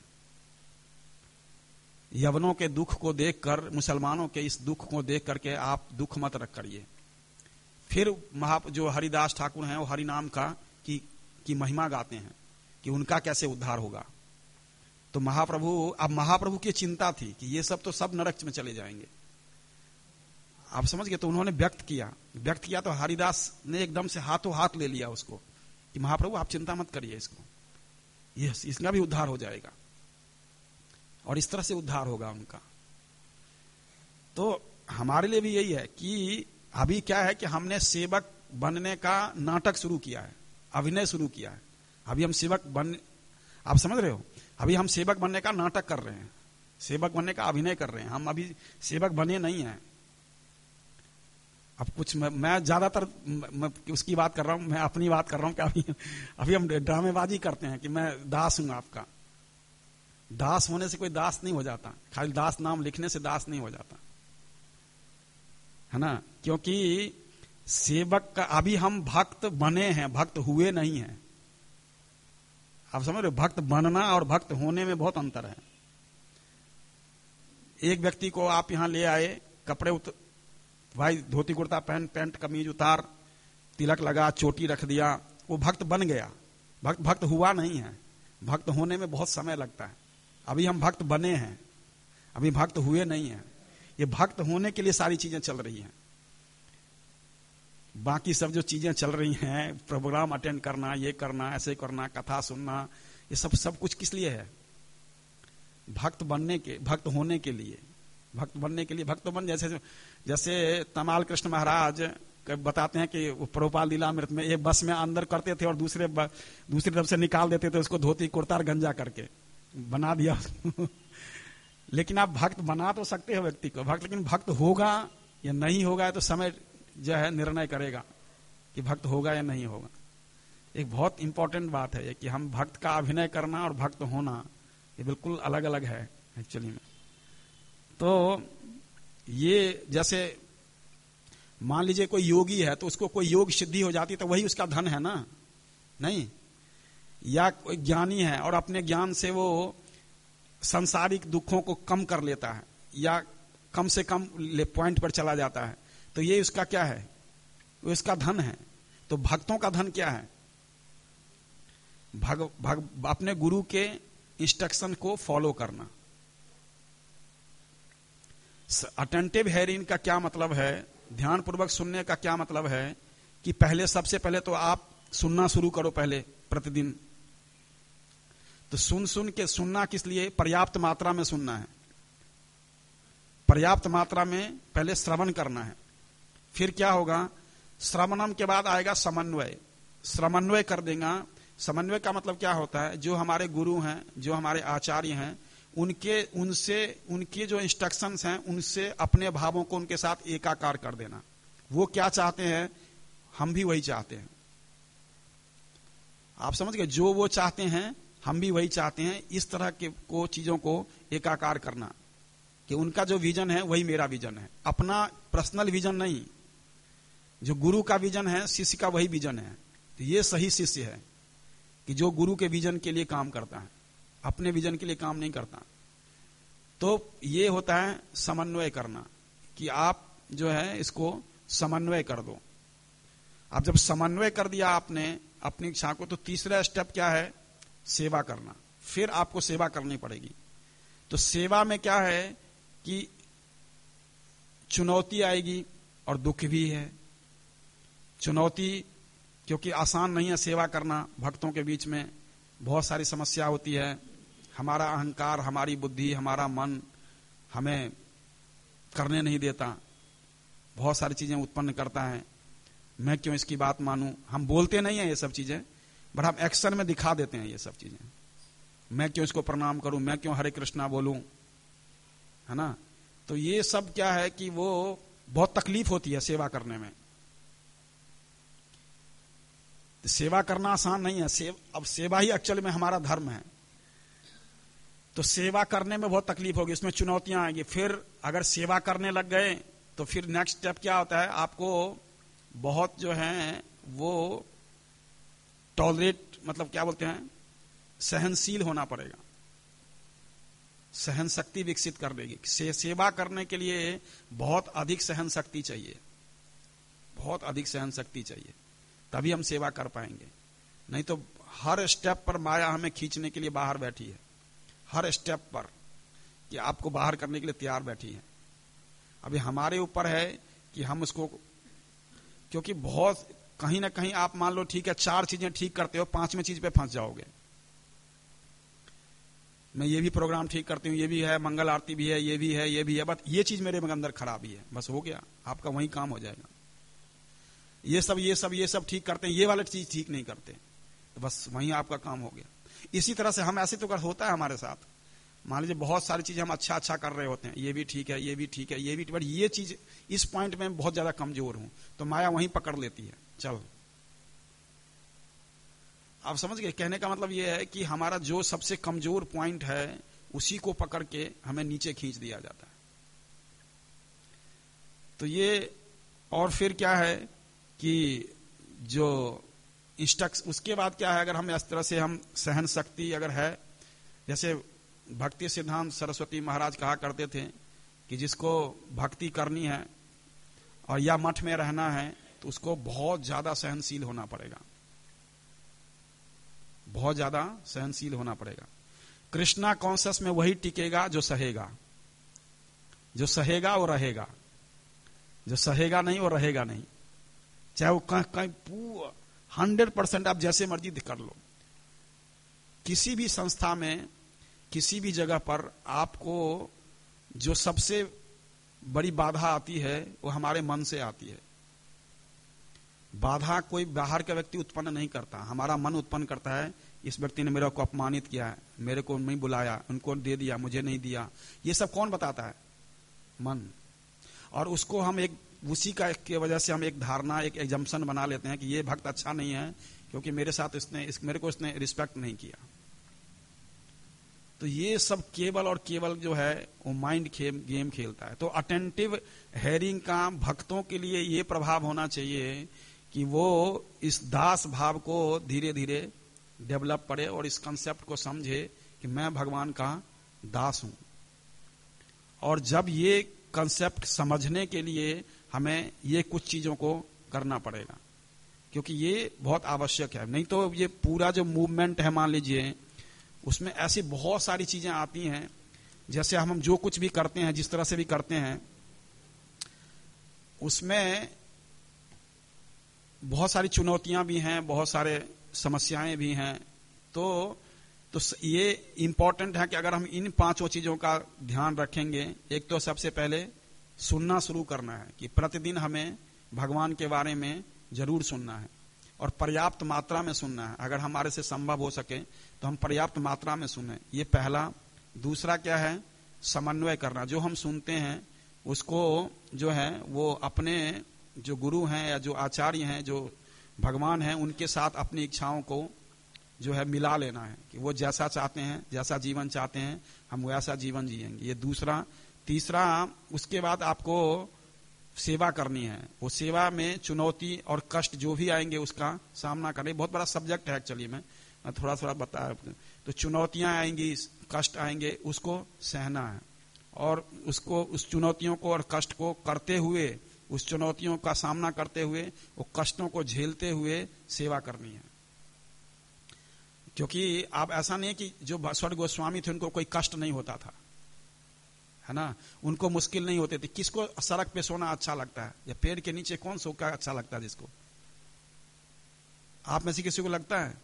यवनों के दुख को देखकर, मुसलमानों के इस दुख को देख करके आप दुख मत रख करिए। फिर महा जो हरिदास ठाकुर हैं वो हरिनाम का की, की महिमा गाते हैं कि उनका कैसे उद्धार होगा। तो महाप्रभु, अब महाप्रभु की चिंता थी कि ये सब तो सब नरक में चले जाएंगे, आप समझ गए। तो उन्होंने व्यक्त किया व्यक्त किया तो हरिदास ने एकदम से हाथों हाथ ले लिया उसको कि महाप्रभु आप चिंता मत करिए, इसको ये इसका भी उद्धार हो जाएगा, और इस तरह से उद्धार होगा उनका। तो हमारे लिए भी यही है कि अभी क्या है कि हमने सेवक बनने का नाटक शुरू किया है, अभिनय शुरू किया है। अभी हम सेवक बन, आप समझ रहे हो, अभी हम सेवक बनने का नाटक कर रहे हैं, सेवक बनने का अभिनय कर रहे हैं, हम अभी सेवक बने नहीं हैं। अब कुछ मैं, मैं ज्यादातर मैं उसकी बात कर रहा हूं, मैं अपनी बात कर रहा हूं कि अभी अभी हम ड्रामेबाजी करते हैं कि मैं दास हूं आपका। दास होने से कोई दास नहीं हो जाता, खाली दास नाम लिखने से दास नहीं हो जाता, है ना। क्योंकि सेवक का, अभी हम भक्त बने हैं, भक्त हुए नहीं हैं। आप समझ रहे हो, भक्त बनना और भक्त होने में बहुत अंतर है। एक व्यक्ति को आप यहां ले आए, कपड़े उत, भाई धोती कुर्ता पहन, पैंट कमीज उतार, तिलक लगा, चोटी रख दिया, वो भक्त बन गया। भक्त भक्त हुआ नहीं है, भक्त होने में बहुत समय लगता है। अभी हम भक्त बने हैं, अभी भक्त हुए नहीं हैं। ये भक्त होने के लिए सारी चीजें चल रही हैं। बाकी सब जो चीजें चल रही हैं, प्रोग्राम अटेंड करना, ये करना, ऐसे करना, कथा सुनना, ये सब सब कुछ किस लिए है, भक्त बनने के, भक्त होने के लिए, भक्त बनने के लिए। भक्त बन, जैसे जैसे तमाल कृष्ण महाराज बताते हैं कि वो प्रभुपाद लीलामृत में एक बस में अंदर करते थे और दूसरे दूसरी तरफ से निकाल देते थे उसको, धोती कुर्ता और गंजा करके बना दिया लेकिन आप भक्त बना तो सकते हो व्यक्ति को, भक्त, लेकिन भक्त होगा या नहीं होगा तो समय जो है निर्णय करेगा कि भक्त होगा या नहीं होगा। एक बहुत इंपॉर्टेंट बात है कि हम भक्त का अभिनय करना और भक्त होना, ये बिल्कुल अलग अलग है एक्चुअली में। तो ये जैसे मान लीजिए कोई योगी है तो उसको कोई योग सिद्धि हो जाती है तो वही उसका धन है ना, नहीं। या कोई ज्ञानी है और अपने ज्ञान से वो सांसारिक दुखों को कम कर लेता है या कम से कम पॉइंट पर चला जाता है, तो ये उसका क्या है, वो इसका धन है। तो भक्तों का धन क्या है, भग, भग, अपने गुरु के इंस्ट्रक्शन को फॉलो करना। अटेंटिव हेयरिंग का क्या मतलब है, ध्यान पूर्वक सुनने का क्या मतलब है कि पहले सबसे पहले तो आप सुनना शुरू करो पहले प्रतिदिन। तो सुन सुन के सुनना किस लिए, पर्याप्त मात्रा में सुनना है, पर्याप्त मात्रा में पहले श्रवण करना है। फिर क्या होगा, श्रवणम के बाद आएगा समन्वय, समन्वय कर देगा। समन्वय का मतलब क्या होता है, जो हमारे गुरु हैं, जो हमारे आचार्य हैं, उनके उनसे उनके जो इंस्ट्रक्शंस हैं उनसे अपने भावों को उनके साथ एकाकार कर देना। वो क्या चाहते हैं हम भी वही चाहते हैं। आप समझ गए, जो वो चाहते हैं हम भी वही चाहते हैं। इस तरह के को चीजों को एकाकार करना कि उनका जो विजन है वही मेरा विजन है, अपना पर्सनल विजन नहीं। जो गुरु का विजन है शिष्य का वही विजन है। तो ये सही शिष्य है कि जो गुरु के विजन के लिए काम करता है, अपने विजन के लिए काम नहीं करता। तो ये होता है समन्वय करना, कि आप जो है इसको समन्वय कर दो। अब जब समन्वय कर दिया आपने अपनी इच्छा को, तो तीसरा स्टेप क्या है, सेवा करना। फिर आपको सेवा करनी पड़ेगी। तो सेवा में क्या है कि चुनौती आएगी और दुख भी है। चुनौती क्योंकि आसान नहीं है सेवा करना, भक्तों के बीच में बहुत सारी समस्या होती है। हमारा अहंकार, हमारी बुद्धि, हमारा मन हमें करने नहीं देता, बहुत सारी चीजें उत्पन्न करता है। मैं क्यों इसकी बात मानूं, हम बोलते नहीं है ये सब चीजें, बट हम एक्शन में दिखा देते हैं ये सब चीजें। मैं क्यों इसको प्रणाम करूं, मैं क्यों हरे कृष्णा बोलूं, है ना। तो ये सब क्या है कि वो बहुत तकलीफ होती है सेवा करने में। सेवा करना आसान नहीं है। सेव, अब सेवा ही एक्चुअल में हमारा धर्म है। तो सेवा करने में बहुत तकलीफ होगी, इसमें चुनौतियां आएंगी। फिर अगर सेवा करने लग गए तो फिर नेक्स्ट स्टेप क्या होता है, आपको बहुत जो है वो टॉलरेट, मतलब क्या बोलते हैं, सहनशील होना पड़ेगा। सहन शक्ति विकसित कर देगी। से, सेवा करने के लिए बहुत अधिक सहन शक्ति चाहिए, बहुत अधिक सहन शक्ति चाहिए, तभी हम सेवा कर पाएंगे। नहीं तो हर स्टेप पर माया हमें खींचने के लिए बाहर बैठी है, हर स्टेप पर कि आपको बाहर करने के लिए तैयार बैठी है। अभी हमारे ऊपर है कि हम उसको, क्योंकि बहुत कहीं ना कहीं आप मान लो ठीक है चार चीजें ठीक करते हो, पांचवें चीज पे फंस जाओगे। मैं ये भी प्रोग्राम ठीक करती हूँ, ये भी है, मंगल आरती भी है, ये भी है, ये भी है, बस ये चीज मेरे अंदर खराबी है, बस हो गया, आपका वही काम हो जाएगा। ये सब ये सब ये सब ठीक करते हैं, ये वाला चीज ठीक नहीं करते, तो बस वहीं आपका काम हो गया। इसी तरह से हम ऐसे तो कर होता है हमारे साथ। मान लीजिए बहुत सारी चीजें हम अच्छा अच्छा कर रहे होते हैं, ये भी ठीक है, ये भी ठीक है, ये भी, बट ये चीज इस पॉइंट में बहुत ज्यादा कमजोर हूं, तो माया वहीं पकड़ लेती है। चल, आप समझ गए, कहने का मतलब ये है कि हमारा जो सबसे कमजोर पॉइंट है उसी को पकड़ के हमें नीचे खींच दिया जाता है। तो ये, और फिर क्या है कि जो इंस्ट्रक्ट, उसके बाद क्या है, अगर हम इस तरह से हम सहन शक्ति अगर है, जैसे भक्ति सिद्धांत सरस्वती महाराज कहा करते थे कि जिसको भक्ति करनी है और या मठ में रहना है तो उसको बहुत ज्यादा सहनशील होना पड़ेगा, बहुत ज्यादा सहनशील होना पड़ेगा। कृष्णा कॉन्शियस में वही टिकेगा जो सहेगा, जो सहेगा वो रहेगा, जो सहेगा नहीं वो रहेगा नहीं। चाहे वो कहीं कहीं हंड्रेड परसेंट आप जैसे मर्जी कर लो, किसी भी संस्था में, किसी भी जगह पर आपको जो सबसे बड़ी बाधा आती है वो हमारे मन से आती है। बाधा कोई बाहर का व्यक्ति उत्पन्न नहीं करता, हमारा मन उत्पन्न करता है। इस व्यक्ति ने मेरे को अपमानित किया है, मेरे को नहीं बुलाया, उनको दे दिया, मुझे नहीं दिया, ये सब कौन बताता है? मन। और उसको हम एक, उसी का की वजह से हम एक धारणा, एक एग्जम्पशन बना लेते हैं कि ये भक्त अच्छा नहीं है क्योंकि मेरे साथ इसने इस, मेरे को इसने रिस्पेक्ट नहीं किया। तो ये सब केवल और केवल जो है वो माइंड खेम गेम खेलता है। तो अटेंटिव हेयरिंग का भक्तों के लिए ये प्रभाव होना चाहिए कि वो इस दास भाव को धीरे धीरे डेवलप करे और इस कंसेप्ट को समझे कि मैं भगवान का दास हूं। और जब ये कंसेप्ट समझने के लिए हमें ये कुछ चीजों को करना पड़ेगा, क्योंकि ये बहुत आवश्यक है। नहीं तो ये पूरा जो मूवमेंट है मान लीजिए, उसमें ऐसी बहुत सारी चीजें आती हैं जैसे हम जो कुछ भी करते हैं, जिस तरह से भी करते हैं, उसमें बहुत सारी चुनौतियां भी हैं, बहुत सारे समस्याएं भी हैं। तो तो ये इंपॉर्टेंट है कि अगर हम इन पांचों चीजों का ध्यान रखेंगे, एक तो सबसे पहले सुनना शुरू करना है कि प्रतिदिन हमें भगवान के बारे में जरूर सुनना है और पर्याप्त मात्रा में सुनना है। अगर हमारे से संभव हो सके तो हम पर्याप्त मात्रा में सुने, ये पहला। दूसरा क्या है, समन्वय करना। जो हम सुनते हैं उसको जो है वो अपने जो गुरु हैं या जो आचार्य हैं, जो भगवान हैं, उनके साथ अपनी इच्छाओं को जो है मिला लेना है कि वो जैसा चाहते हैं, जैसा जीवन चाहते हैं, हम वैसा जीवन जिएंगे। ये दूसरा। तीसरा, उसके बाद आपको सेवा करनी है। वो सेवा में चुनौती और कष्ट जो भी आएंगे उसका सामना करें। बहुत बड़ा सब्जेक्ट है एक्चुअली, में मैं थोड़ा थोड़ा बताया। तो चुनौतियां आएंगी, कष्ट आएंगे, उसको सहना है और उसको उस चुनौतियों को और कष्ट को करते हुए, उस चुनौतियों का सामना करते हुए, वो कष्टों को झेलते हुए सेवा करनी है। क्योंकि आप ऐसा नहीं कि जो स्वर्ग गोस्वामी थे उनको कोई कष्ट नहीं होता था, है ना, उनको मुश्किल नहीं होते थे। किसको सड़क पे सोना अच्छा लगता है या पेड़ के नीचे कौन सो का अच्छा लगता है? जिसको, आप में से किसी को लगता है?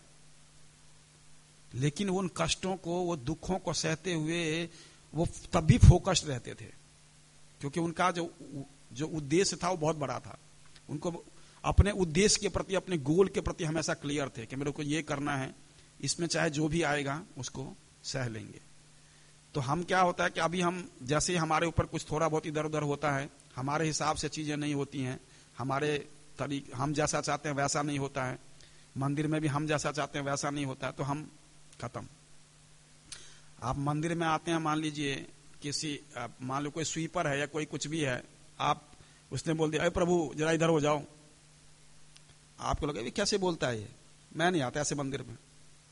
लेकिन उन कष्टों को, वो दुखों को सहते हुए वो तब भी फोकस्ड रहते थे, क्योंकि उनका जो जो उद्देश्य था वो बहुत बड़ा था। उनको अपने उद्देश्य के प्रति, अपने गोल के प्रति हमेशा क्लियर थे कि मेरे को ये करना है, इसमें चाहे जो भी आएगा उसको सह लेंगे। तो हम क्या होता है कि अभी हम जैसे ही हमारे ऊपर कुछ थोड़ा बहुत इधर उधर होता है, हमारे हिसाब से चीजें नहीं होती हैं, हमारे तरीक हम जैसा चाहते हैं वैसा नहीं होता है, मंदिर में भी हम जैसा चाहते हैं वैसा नहीं होता है, तो हम खत्म। आप मंदिर में आते हैं, मान लीजिए किसी, मान लो कोई स्वीपर है या कोई कुछ भी है, आप उसने बोल दिया अरे प्रभु जरा इधर हो जाओ, आपको लगे कैसे बोलता है ये, मैं नहीं आता ऐसे मंदिर में।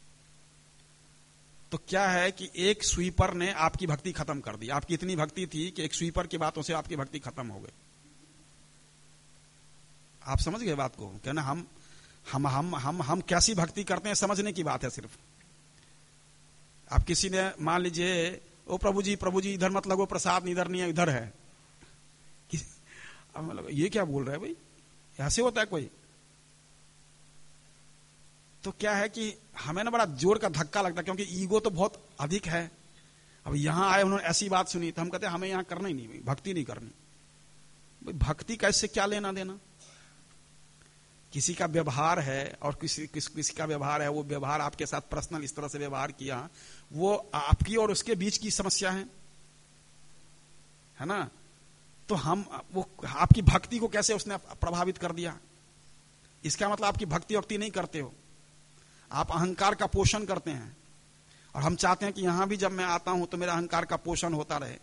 तो क्या है कि एक स्वीपर ने आपकी भक्ति खत्म कर दी। आपकी इतनी भक्ति थी कि एक स्वीपर की बातों से आपकी भक्ति खत्म हो गई। आप समझ गए बात को? कहना हम हम हम हम हम कैसी भक्ति करते हैं समझने की बात है सिर्फ। आप किसी ने मान लीजिए ओ प्रभु जी प्रभु जी इधर मत लगो, प्रसाद इधर नहीं है, इधर है। अब मतलब ये क्या बोल रहा है भाई, ऐसे होता है कोई? तो क्या है कि हमें ना बड़ा जोर का धक्का लगता है, क्योंकि ईगो तो बहुत अधिक है। अब यहां आए, उन्होंने ऐसी बात सुनी तो हम कहते हैं हमें यहां करना ही नहीं, भाई भक्ति नहीं करनी। भाई भक्ति का इससे क्या लेना देना? किसी का व्यवहार है और किसी किस, किसी का व्यवहार है, वो व्यवहार आपके साथ पर्सनल इस तरह से व्यवहार किया, वो आपकी और उसके बीच की समस्या है, है ना। तो हम वो आपकी भक्ति को कैसे उसने प्रभावित कर दिया? इसका मतलब आपकी भक्ति वक्ति नहीं करते हो, आप अहंकार का पोषण करते हैं। और हम चाहते हैं कि यहां भी जब मैं आता हूं तो मेरा अहंकार का पोषण होता रहे।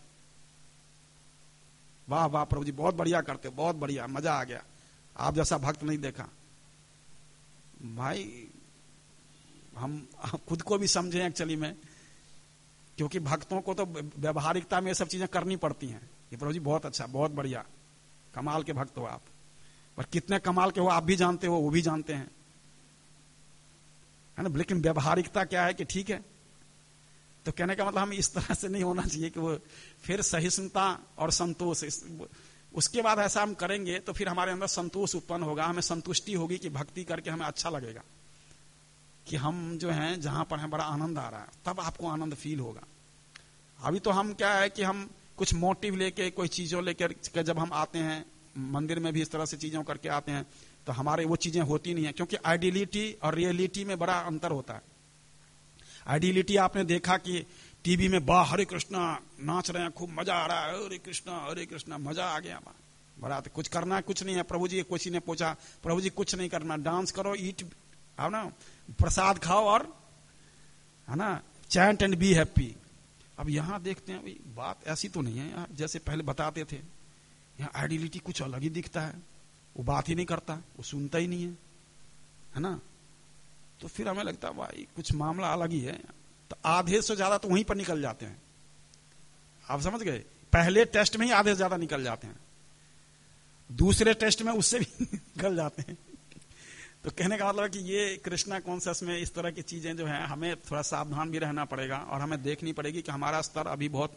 वाह वाह प्रभु जी बहुत बढ़िया करते हो, बहुत बढ़िया, मजा आ गया, आप जैसा भक्त नहीं देखा। भाई हम खुद को भी समझें एक्चुअली में, क्योंकि भक्तों को तो व्यवहारिकता में ये सब चीजें करनी पड़ती हैं। ये प्रभु जी बहुत अच्छा, बहुत बढ़िया, कमाल के भक्त हो आप। पर कितने कमाल के हो आप भी जानते हो, वो भी जानते हैं, है ना। लेकिन व्यवहारिकता क्या है कि ठीक है। तो कहने का मतलब हम इस तरह से नहीं होना चाहिए कि वो फिर सहिष्णुता और संतोष, उसके बाद ऐसा हम करेंगे तो फिर हमारे अंदर संतोष उत्पन्न होगा, हमें संतुष्टि होगी कि भक्ति करके हमें अच्छा लगेगा कि हम जो हैं जहां पर हैं बड़ा आनंद आ रहा है, तब आपको आनंद फील होगा। अभी तो हम क्या है कि हम कुछ मोटिव लेके, कोई चीजों लेकर जब हम आते हैं मंदिर में भी इस तरह से चीजों करके आते हैं तो हमारे वो चीजें होती नहीं है, क्योंकि आइडियलिटी और रियलिटी में बड़ा अंतर होता है। आइडियलिटी आपने देखा कि टीवी में बा हरे कृष्णा नाच रहे हैं, खूब मजा आ रहा है, हरे कृष्णा हरे कृष्णा, मजा आ गया बड़ा। कुछ करना है कुछ नहीं है, प्रभु जी किसी ने पूछा प्रभु जी कुछ नहीं करना, डांस करो, ईट, है ना, प्रसाद खाओ और, है ना, चैंट एंड बी हैप्पी। अब यहां देखते हैं भाई बात ऐसी तो नहीं है यार, जैसे पहले बताते थे। यहाँ आइडियलिटी कुछ अलग ही दिखता है, वो बात ही नहीं करता, वो सुनता ही नहीं है, है ना। तो फिर हमें लगता है भाई कुछ मामला अलग ही है। तो आधे से ज्यादा तो वहीं पर निकल जाते हैं, आप समझ गए। पहले टेस्ट में ही आधे से ज्यादा निकल जाते हैं, दूसरे टेस्ट में उससे भी निकल जाते हैं। तो कहने का मतलब है कि ये कृष्णा कॉन्शियस में इस तरह की चीजें जो हैं हमें थोड़ा सावधान भी रहना पड़ेगा और हमें देखनी पड़ेगी कि हमारा स्तर अभी बहुत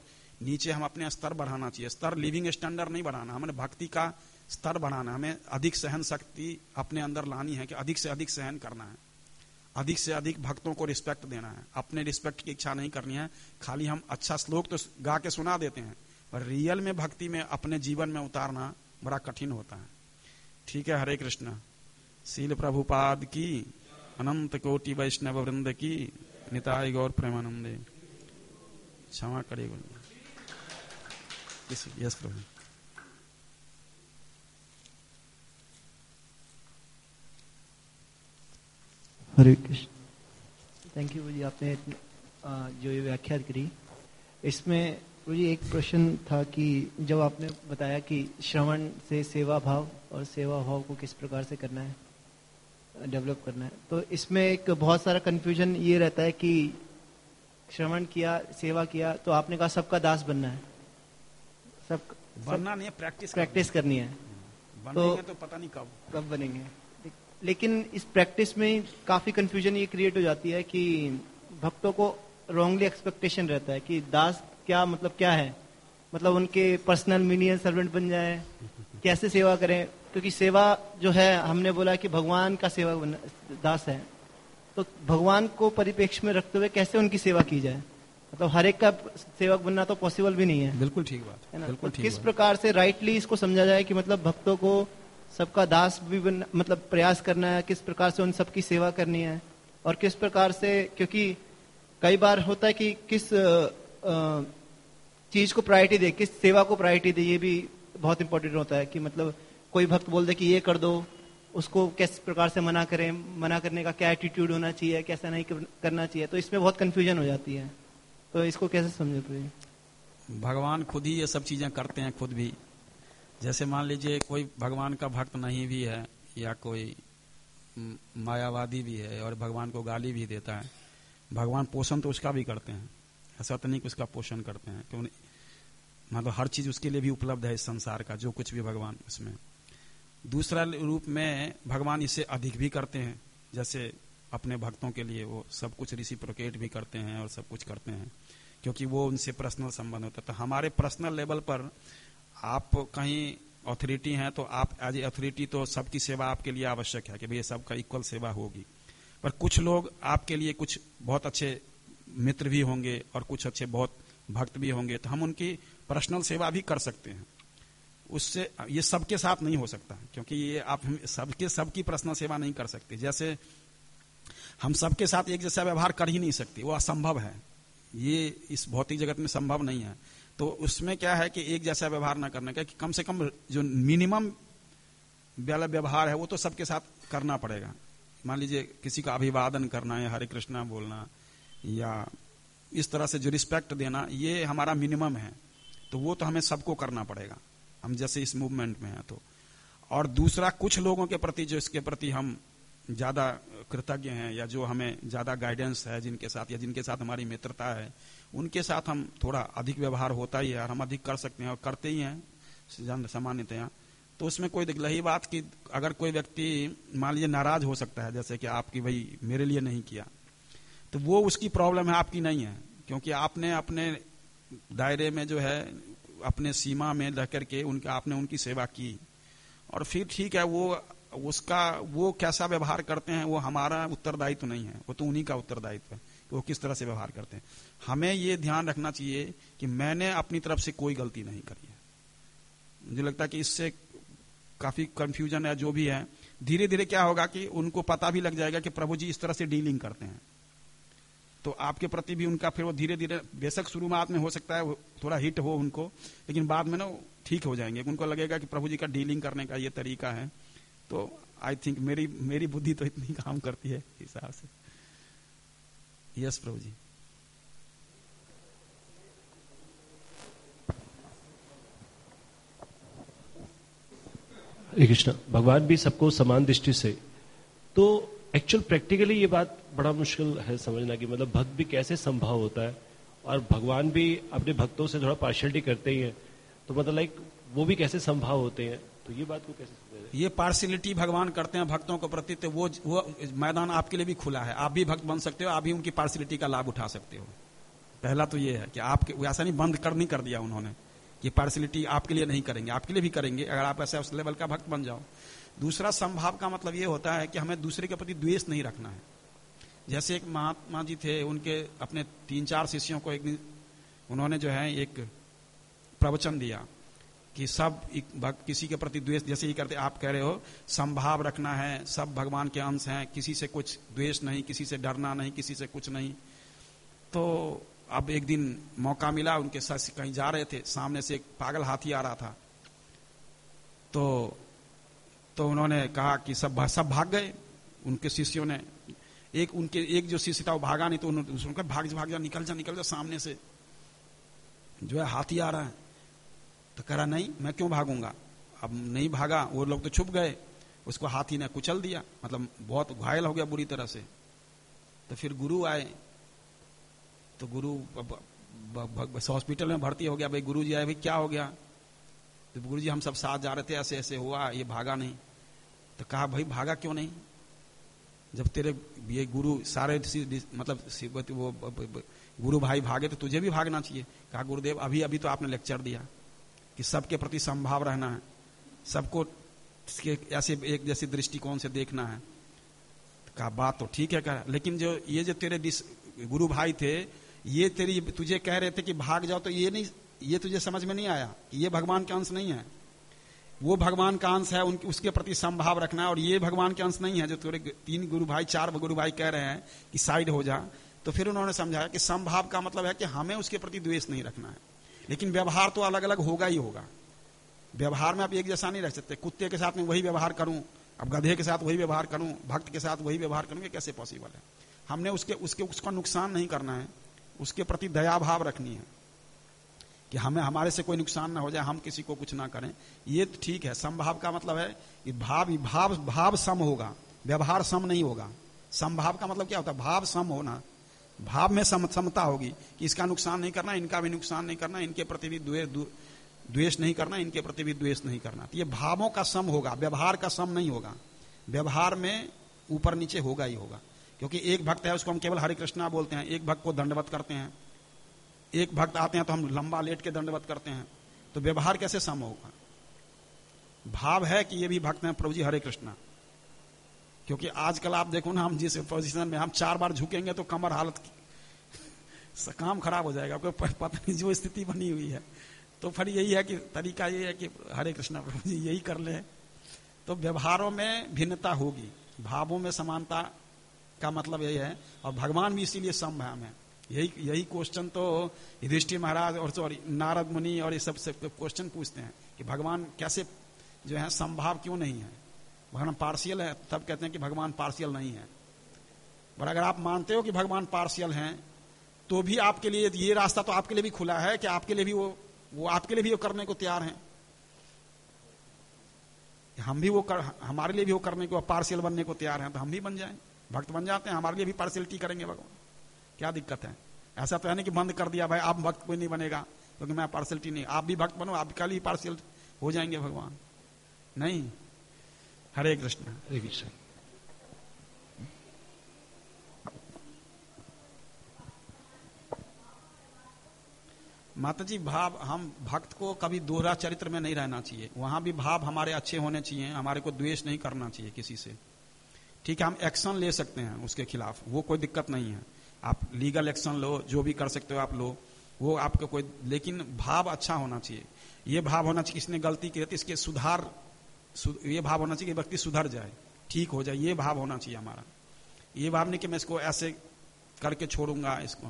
नीचे हम अपने स्तर बढ़ाना चाहिए। स्तर लिविंग स्टैंडर्ड नहीं बढ़ाना, हमें भक्ति का स्तर बढ़ाना, हमें अधिक सहन शक्ति अपने अंदर लानी है कि अधिक से अधिक सहन करना है, अधिक से अधिक भक्तों को रिस्पेक्ट देना है। अपने रिस्पेक्ट की इच्छा नहीं करनी है। खाली हम अच्छा श्लोक तो गा के सुना देते हैं, पर रियल में भक्ति में अपने जीवन में उतारना बड़ा कठिन होता है। ठीक है, हरे कृष्ण। शील प्रभुपाद की, अनंत कोटि वैष्णव वृंद की, निताय गौर प्रेमानंदे। क्षमा करिएगा। यस प्रभु। हरे कृष्ण। थैंक यू जी, आपने जो ये व्याख्या करी, इसमें मुझे एक प्रश्न था कि जब आपने बताया कि श्रवण से सेवा भाव और सेवा भाव को किस प्रकार से करना है, डेवलप करना है, तो इसमें एक बहुत सारा कंफ्यूजन ये रहता है कि श्रवण किया, सेवा किया, तो आपने कहा सबका दास बनना है, सब बनना नहीं है, प्रैक्टिस प्रैक्टिस करनी है। बनेंगे तो, तो पता नहीं कब कब बनेंगे। लेकिन इस प्रैक्टिस में काफी कंफ्यूजन ये क्रिएट हो जाती है कि भक्तों को रॉन्गली एक्सपेक्टेशन रहता है कि दास क्या मतलब क्या है, मतलब उनके पर्सनल मिनियन सर्वेंट बन जाए, कैसे सेवा करें, क्योंकि सेवा जो है हमने बोला कि भगवान का सेवा दास है, तो भगवान को परिप्रेक्ष्य में रखते हुए कैसे उनकी सेवा की जाए, मतलब हर एक का सेवक बनना तो पॉसिबल भी नहीं है। बिल्कुल ठीक बात है ना। बिल्कुल तो ठीक किस बात। प्रकार से राइटली इसको समझा जाए कि मतलब भक्तों को सबका दास भी बन, मतलब प्रयास करना है, किस प्रकार से उन सबकी सेवा करनी है, और किस प्रकार से, क्योंकि कई बार होता है कि किस आ, चीज को प्रायोरिटी दे, किस सेवा को प्रायोरिटी दे, ये भी बहुत इंपॉर्टेंट होता है कि मतलब कोई भक्त बोल दे कि ये कर दो, उसको किस प्रकार से मना करें, मना करने का क्या एटीट्यूड होना चाहिए, कैसा नहीं करना चाहिए, तो इसमें बहुत कंफ्यूजन हो जाती है। तो इसको कैसे समझे तो? भगवान खुद ही ये सब चीजें करते हैं खुद भी। जैसे मान लीजिए कोई भगवान का भक्त नहीं भी है या कोई मायावादी भी है और भगवान को गाली भी देता है, भगवान पोषण तो उसका भी करते हैं, ऐसा तो नहीं कि उसका पोषण करते हैं, क्यों मतलब हर चीज उसके लिए भी उपलब्ध है इस संसार का, जो कुछ भी भगवान उसमें। दूसरा रूप में भगवान इससे अधिक भी करते हैं, जैसे अपने भक्तों के लिए वो सब कुछ रिसिप्रोकेट भी करते हैं और सब कुछ करते हैं, क्योंकि वो उनसे पर्सनल संबंध होता है। तो हमारे पर्सनल लेवल पर आप कहीं अथॉरिटी हैं तो आप एज ए अथॉरिटी तो सबकी सेवा आपके लिए आवश्यक है कि भाई सबका इक्वल सेवा होगी, पर कुछ लोग आपके लिए कुछ बहुत अच्छे मित्र भी होंगे और कुछ अच्छे बहुत भक्त भी होंगे, तो हम उनकी पर्सनल सेवा भी कर सकते हैं। उससे ये सबके साथ नहीं हो सकता, क्योंकि ये आप हम सबके सबकी पर्सनल सेवा नहीं कर सकते। जैसे हम सबके साथ एक जैसा व्यवहार कर ही नहीं सकते, वो असंभव है, ये इस भौतिक जगत में संभव नहीं है। तो उसमें क्या है कि एक जैसा व्यवहार ना करने का, कि कम से कम जो मिनिमम व्यवहार है वो तो सबके साथ करना पड़ेगा। मान लीजिए किसी का अभिवादन करना या हरे कृष्णा बोलना या इस तरह से जो रिस्पेक्ट देना, ये हमारा मिनिमम है, तो वो तो हमें सबको करना पड़ेगा, हम जैसे इस मूवमेंट में हैं तो। और दूसरा, कुछ लोगों के प्रति जो इसके प्रति हम ज्यादा कृतज्ञ हैं या जो हमें ज्यादा गाइडेंस है जिनके साथ या जिनके साथ हमारी मित्रता है, उनके साथ हम थोड़ा अधिक व्यवहार होता ही है और हम अधिक कर सकते हैं और करते ही हैं सामान्यतया। तो उसमें कोई रही बात कि अगर कोई व्यक्ति मान लीजिए नाराज हो सकता है, जैसे कि आपकी भाई मेरे लिए नहीं किया, तो वो उसकी प्रॉब्लम है, आपकी नहीं है, क्योंकि आपने अपने दायरे में जो है अपने सीमा में रह करके उनका आपने उनकी सेवा की, और फिर ठीक है, वो उसका वो कैसा व्यवहार करते हैं वो हमारा उत्तरदायित्व तो नहीं है, वो तो उन्हीं का उत्तरदायित्व है कि वो किस तरह से व्यवहार करते हैं। हमें ये ध्यान रखना चाहिए कि मैंने अपनी तरफ से कोई गलती नहीं करी है। मुझे लगता है कि इससे काफी कंफ्यूजन है जो भी है, धीरे धीरे क्या होगा कि उनको पता भी लग जाएगा कि प्रभु जी इस तरह से डीलिंग करते हैं, तो आपके प्रति भी उनका फिर वो धीरे धीरे, बेशक शुरुआत में हो सकता है थोड़ा हिट हो उनको, लेकिन बाद में ना ठीक हो जाएंगे, उनको लगेगा कि प्रभु जी का डीलिंग करने का ये तरीका है। तो आई थिंक मेरी मेरी बुद्धि तो इतनी काम करती है हिसाब से। यस प्रभु जी। हरे कृष्णा। भगवान भी सबको समान दृष्टि से, तो एक्चुअल प्रैक्टिकली ये बात बड़ा मुश्किल है समझना कि मतलब भक्त भी कैसे संभव होता है, और भगवान भी अपने भक्तों से थोड़ा पार्शियलिटी करते ही हैं, तो मतलब लाइक वो भी कैसे संभव होते हैं, तो ये बात को कैसे समझे? ये पार्शियलिटी भगवान करते हैं भक्तों के प्रति, तो वो वो मैदान आपके लिए भी खुला है, आप भी भक्त बन सकते हो, आप भी उनकी पार्शियलिटी का लाभ उठा सकते हो। पहला तो ये है कि आपके ऐसा नहीं बंद कर नहीं कर दिया उन्होंने कि पार्शलिटी आपके लिए नहीं करेंगे, आपके लिए भी करेंगे अगर आप ऐसा उस लेवल का भक्त बन जाओ। दूसरा समभाव का मतलब ये होता है कि हमें दूसरे के प्रति द्वेष नहीं रखना है। जैसे एक महात्मा जी थे, उनके अपने तीन चार शिष्यों को एक दिन उन्होंने जो है एक प्रवचन दिया कि सब भक्त किसी के प्रति द्वेष, जैसे ही करते आप कह रहे हो समभाव रखना है, सब भगवान के अंश हैं, किसी से कुछ द्वेष नहीं, किसी से डरना नहीं, किसी से कुछ नहीं। तो अब एक दिन मौका मिला, उनके साथ कहीं जा रहे थे, सामने से एक पागल हाथी आ रहा था, तो तो उन्होंने कहा कि सब सब भाग गए। उनके शिष्यों ने, एक उनके एक जो शिष्य था वो भागा नहीं, तो उन्होंने कहा भाग जा भाग जा, निकल जा निकल जा, सामने से जो है हाथी आ रहा है। तो कह रहा नहीं, मैं क्यों भागूंगा। अब नहीं भागा, वो लोग तो छुप गए, उसको हाथी ने कुचल दिया, मतलब बहुत घायल हो गया बुरी तरह से। तो फिर गुरु आए, तो गुरु हॉस्पिटल में भर्ती हो गया। भाई गुरु जी आए, भाई क्या हो गया। तो गुरु जी हम सब साथ जा रहे थे, ऐसे ऐसे हुआ, ये भागा नहीं। तो कहा भाई भागा क्यों नहीं, जब तेरे ये गुरु सारे मतलब वो गुरु भाई भागे तो तुझे भी भागना चाहिए। कहा गुरुदेव अभी अभी तो आपने लेक्चर दिया कि सबके प्रति समभाव रहना है, सबको ऐसे एक जैसे दृष्टिकोण से देखना है। तो कहा बात तो ठीक है, कहा लेकिन जो ये जो तेरे गुरु भाई थे, ये तेरी तुझे कह रहे थे कि भाग जाओ, तो ये नहीं, ये तुझे समझ में नहीं आया कि ये भगवान का अंश नहीं है। वो भगवान का अंश है, उनके उसके प्रति समभाव रखना है, और ये भगवान के अंश नहीं है जो तेरे तीन गुरु भाई चार गुरु भाई कह रहे हैं कि साइड हो जा। तो फिर उन्होंने समझाया कि समभाव का मतलब है कि हमें उसके प्रति द्वेष नहीं रखना है, लेकिन व्यवहार तो अलग अलग होगा ही होगा। व्यवहार में आप एक जैसा नहीं रह सकते। कुत्ते के साथ में वही व्यवहार करूं, अब गधे के साथ वही व्यवहार करूं, भक्त के साथ वही व्यवहार करूं, ये कैसे पॉसिबल है। हमने उसके उसके उसका नुकसान नहीं करना है, उसके प्रति दया भाव रखनी है कि हमें हमारे से कोई नुकसान ना हो जाए, हम किसी को कुछ ना करें। ये तो ठीक है। समभाव का मतलब है कि भाव भाव भाव सम होगा, व्यवहार सम नहीं होगा। समभाव का मतलब क्या होता है, भाव सम होना, भाव में सम, समता होगी कि इसका नुकसान नहीं करना, इनका भी नुकसान नहीं करना, इनके प्रति भी द्वेष नहीं करना, इनके प्रति भी द्वेष नहीं करना। तो ये भावों का सम होगा, व्यवहार का सम नहीं होगा। व्यवहार में ऊपर नीचे होगा ही होगा, क्योंकि एक भक्त है उसको हम केवल हरे कृष्णा बोलते हैं, एक भक्त को दंडवत करते हैं, एक भक्त आते हैं तो हम लंबा लेट के दंडवत करते हैं। तो व्यवहार कैसे सम होगा। भाव है कि ये भी भक्त हैं, प्रभु जी हरे कृष्णा। क्योंकि आजकल आप देखो ना, हम जिस पोजीशन में हम चार बार झुकेंगे तो कमर हालत काम खराब हो जाएगा, कोई पता नहीं जो स्थिति बनी हुई है। तो फिर यही है कि तरीका ये है कि हरे कृष्णा प्रभु जी यही कर ले। तो व्यवहारों में भिन्नता होगी, भावों में समानता का मतलब यही है। और भगवान भी इसीलिए समभाव है। यही यही क्वेश्चन तो युधिष्ठिर महाराज और सॉरी नारद मुनि और ये सब से क्वेश्चन पूछते हैं कि भगवान कैसे जो है समभाव क्यों नहीं है। भगवान पार्शियल है, तब कहते हैं कि भगवान पार्शियल नहीं है। पर अगर आप मानते हो कि भगवान पार्शियल हैं, तो भी आपके लिए ये रास्ता तो आपके लिए भी खुला है कि आपके लिए भी वो वो आपके लिए भी वो करने को तैयार हैं। हम भी वो कर, हमारे लिए भी वो करने को, पार्शियल बनने को तैयार हैं, तो हम भी बन जाएं, भक्त बन जाते हैं, हमारे लिए भी पार्शियलिटी करेंगे भगवान। क्या दिक्कत है। ऐसा तो है नहीं कि बंद कर दिया भाई आप भक्त कोई नहीं बनेगा क्योंकि मैं पार्शियलिटी नहीं, आप भी भक्त बनो, आप कल ही पार्शियल हो जाएंगे भगवान। नहीं। हरे कृष्ण हरे कृष्ण। माता जी भाव, हम भक्त को कभी दोहरा चरित्र में नहीं रहना चाहिए, वहां भी भाव हमारे अच्छे होने चाहिए, हमारे को द्वेष नहीं करना चाहिए किसी से। ठीक है, हम एक्शन ले सकते हैं उसके खिलाफ, वो कोई दिक्कत नहीं है, आप लीगल एक्शन लो, जो भी कर सकते हो आप लो, वो आपका कोई, लेकिन भाव अच्छा होना चाहिए। ये भाव होना चाहिए इसने गलती की तो इसके सुधार, ये भाव होना चाहिए कि व्यक्ति सुधर जाए, ठीक हो जाए, ये भाव होना चाहिए हमारा। ये भाव नहीं कि मैं इसको ऐसे करके छोड़ूंगा इसको।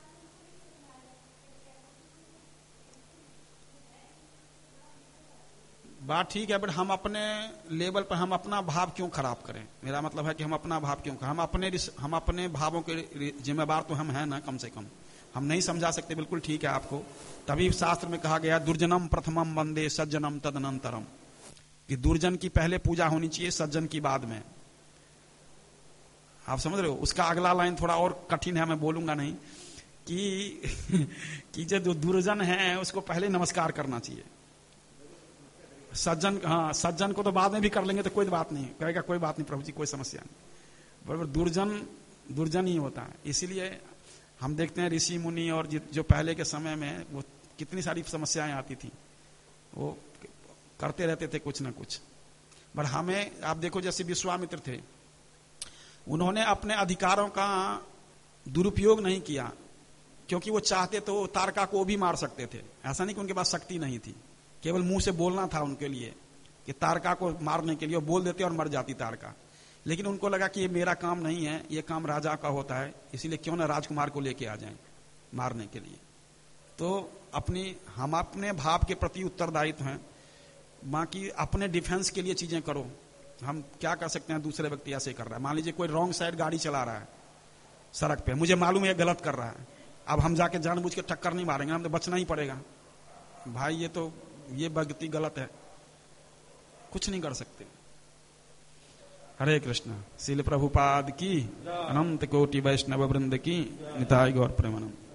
बात ठीक है, बट हम अपने लेवल पर हम अपना भाव क्यों खराब करें। मेरा मतलब है कि हम अपना भाव क्यों, हम अपने हम अपने भावों के जिम्मेवार तो हम हैं ना, कम से कम हम नहीं समझा सकते, बिल्कुल ठीक है आपको। तभी शास्त्र में कहा गया दुर्जनम प्रथमम वंदे सज्जनम तदनंतरम, कि दुर्जन की पहले पूजा होनी चाहिए, सज्जन की बाद में। आप समझ रहे हो। उसका अगला लाइन थोड़ा और कठिन है, मैं बोलूंगा नहीं, कि कि जो दुर्जन है उसको पहले नमस्कार करना चाहिए, सज्जन, हाँ सज्जन को तो बाद में भी कर लेंगे तो कोई बात नहीं, कहेगा कोई बात नहीं प्रभु जी, कोई समस्या नहीं। बराबर, दुर्जन दुर्जन ही होता है। इसीलिए हम देखते हैं ऋषि मुनि और जो पहले के समय में वो कितनी सारी समस्याएं आती थी, वो करते रहते थे कुछ ना कुछ। पर हमें आप देखो, जैसे विश्वामित्र थे, उन्होंने अपने अधिकारों का दुरुपयोग नहीं किया, क्योंकि वो चाहते तो तारका को भी मार सकते थे। ऐसा नहीं कि उनके पास शक्ति नहीं थी, केवल मुंह से बोलना था उनके लिए कि तारका को मारने के लिए, वो बोल देते और मर जाती तारका। लेकिन उनको लगा कि ये मेरा काम नहीं है, ये काम राजा का होता है, इसीलिए क्यों ना राजकुमार को लेके आ जाएं मारने के लिए। तो अपनी हम अपने भाव के प्रति उत्तरदायित्व हैं, बाकी अपने डिफेंस के लिए चीजें करो। हम क्या कर सकते हैं, दूसरे व्यक्ति ऐसे कर रहा है, मान लीजिए कोई रॉन्ग साइड गाड़ी चला रहा है सड़क पे, मुझे मालूम है गलत कर रहा है, अब हम जाके जानबूझ के टक्कर नहीं मारेंगे, हमें तो बचना ही पड़ेगा, भाई ये तो ये व्यक्ति गलत है, कुछ नहीं कर सकते। हरे कृष्ण। श्रील प्रभुपाद की, अनंत कोटि वैष्णव वृंद की, निताई गौर प्रेमानंद।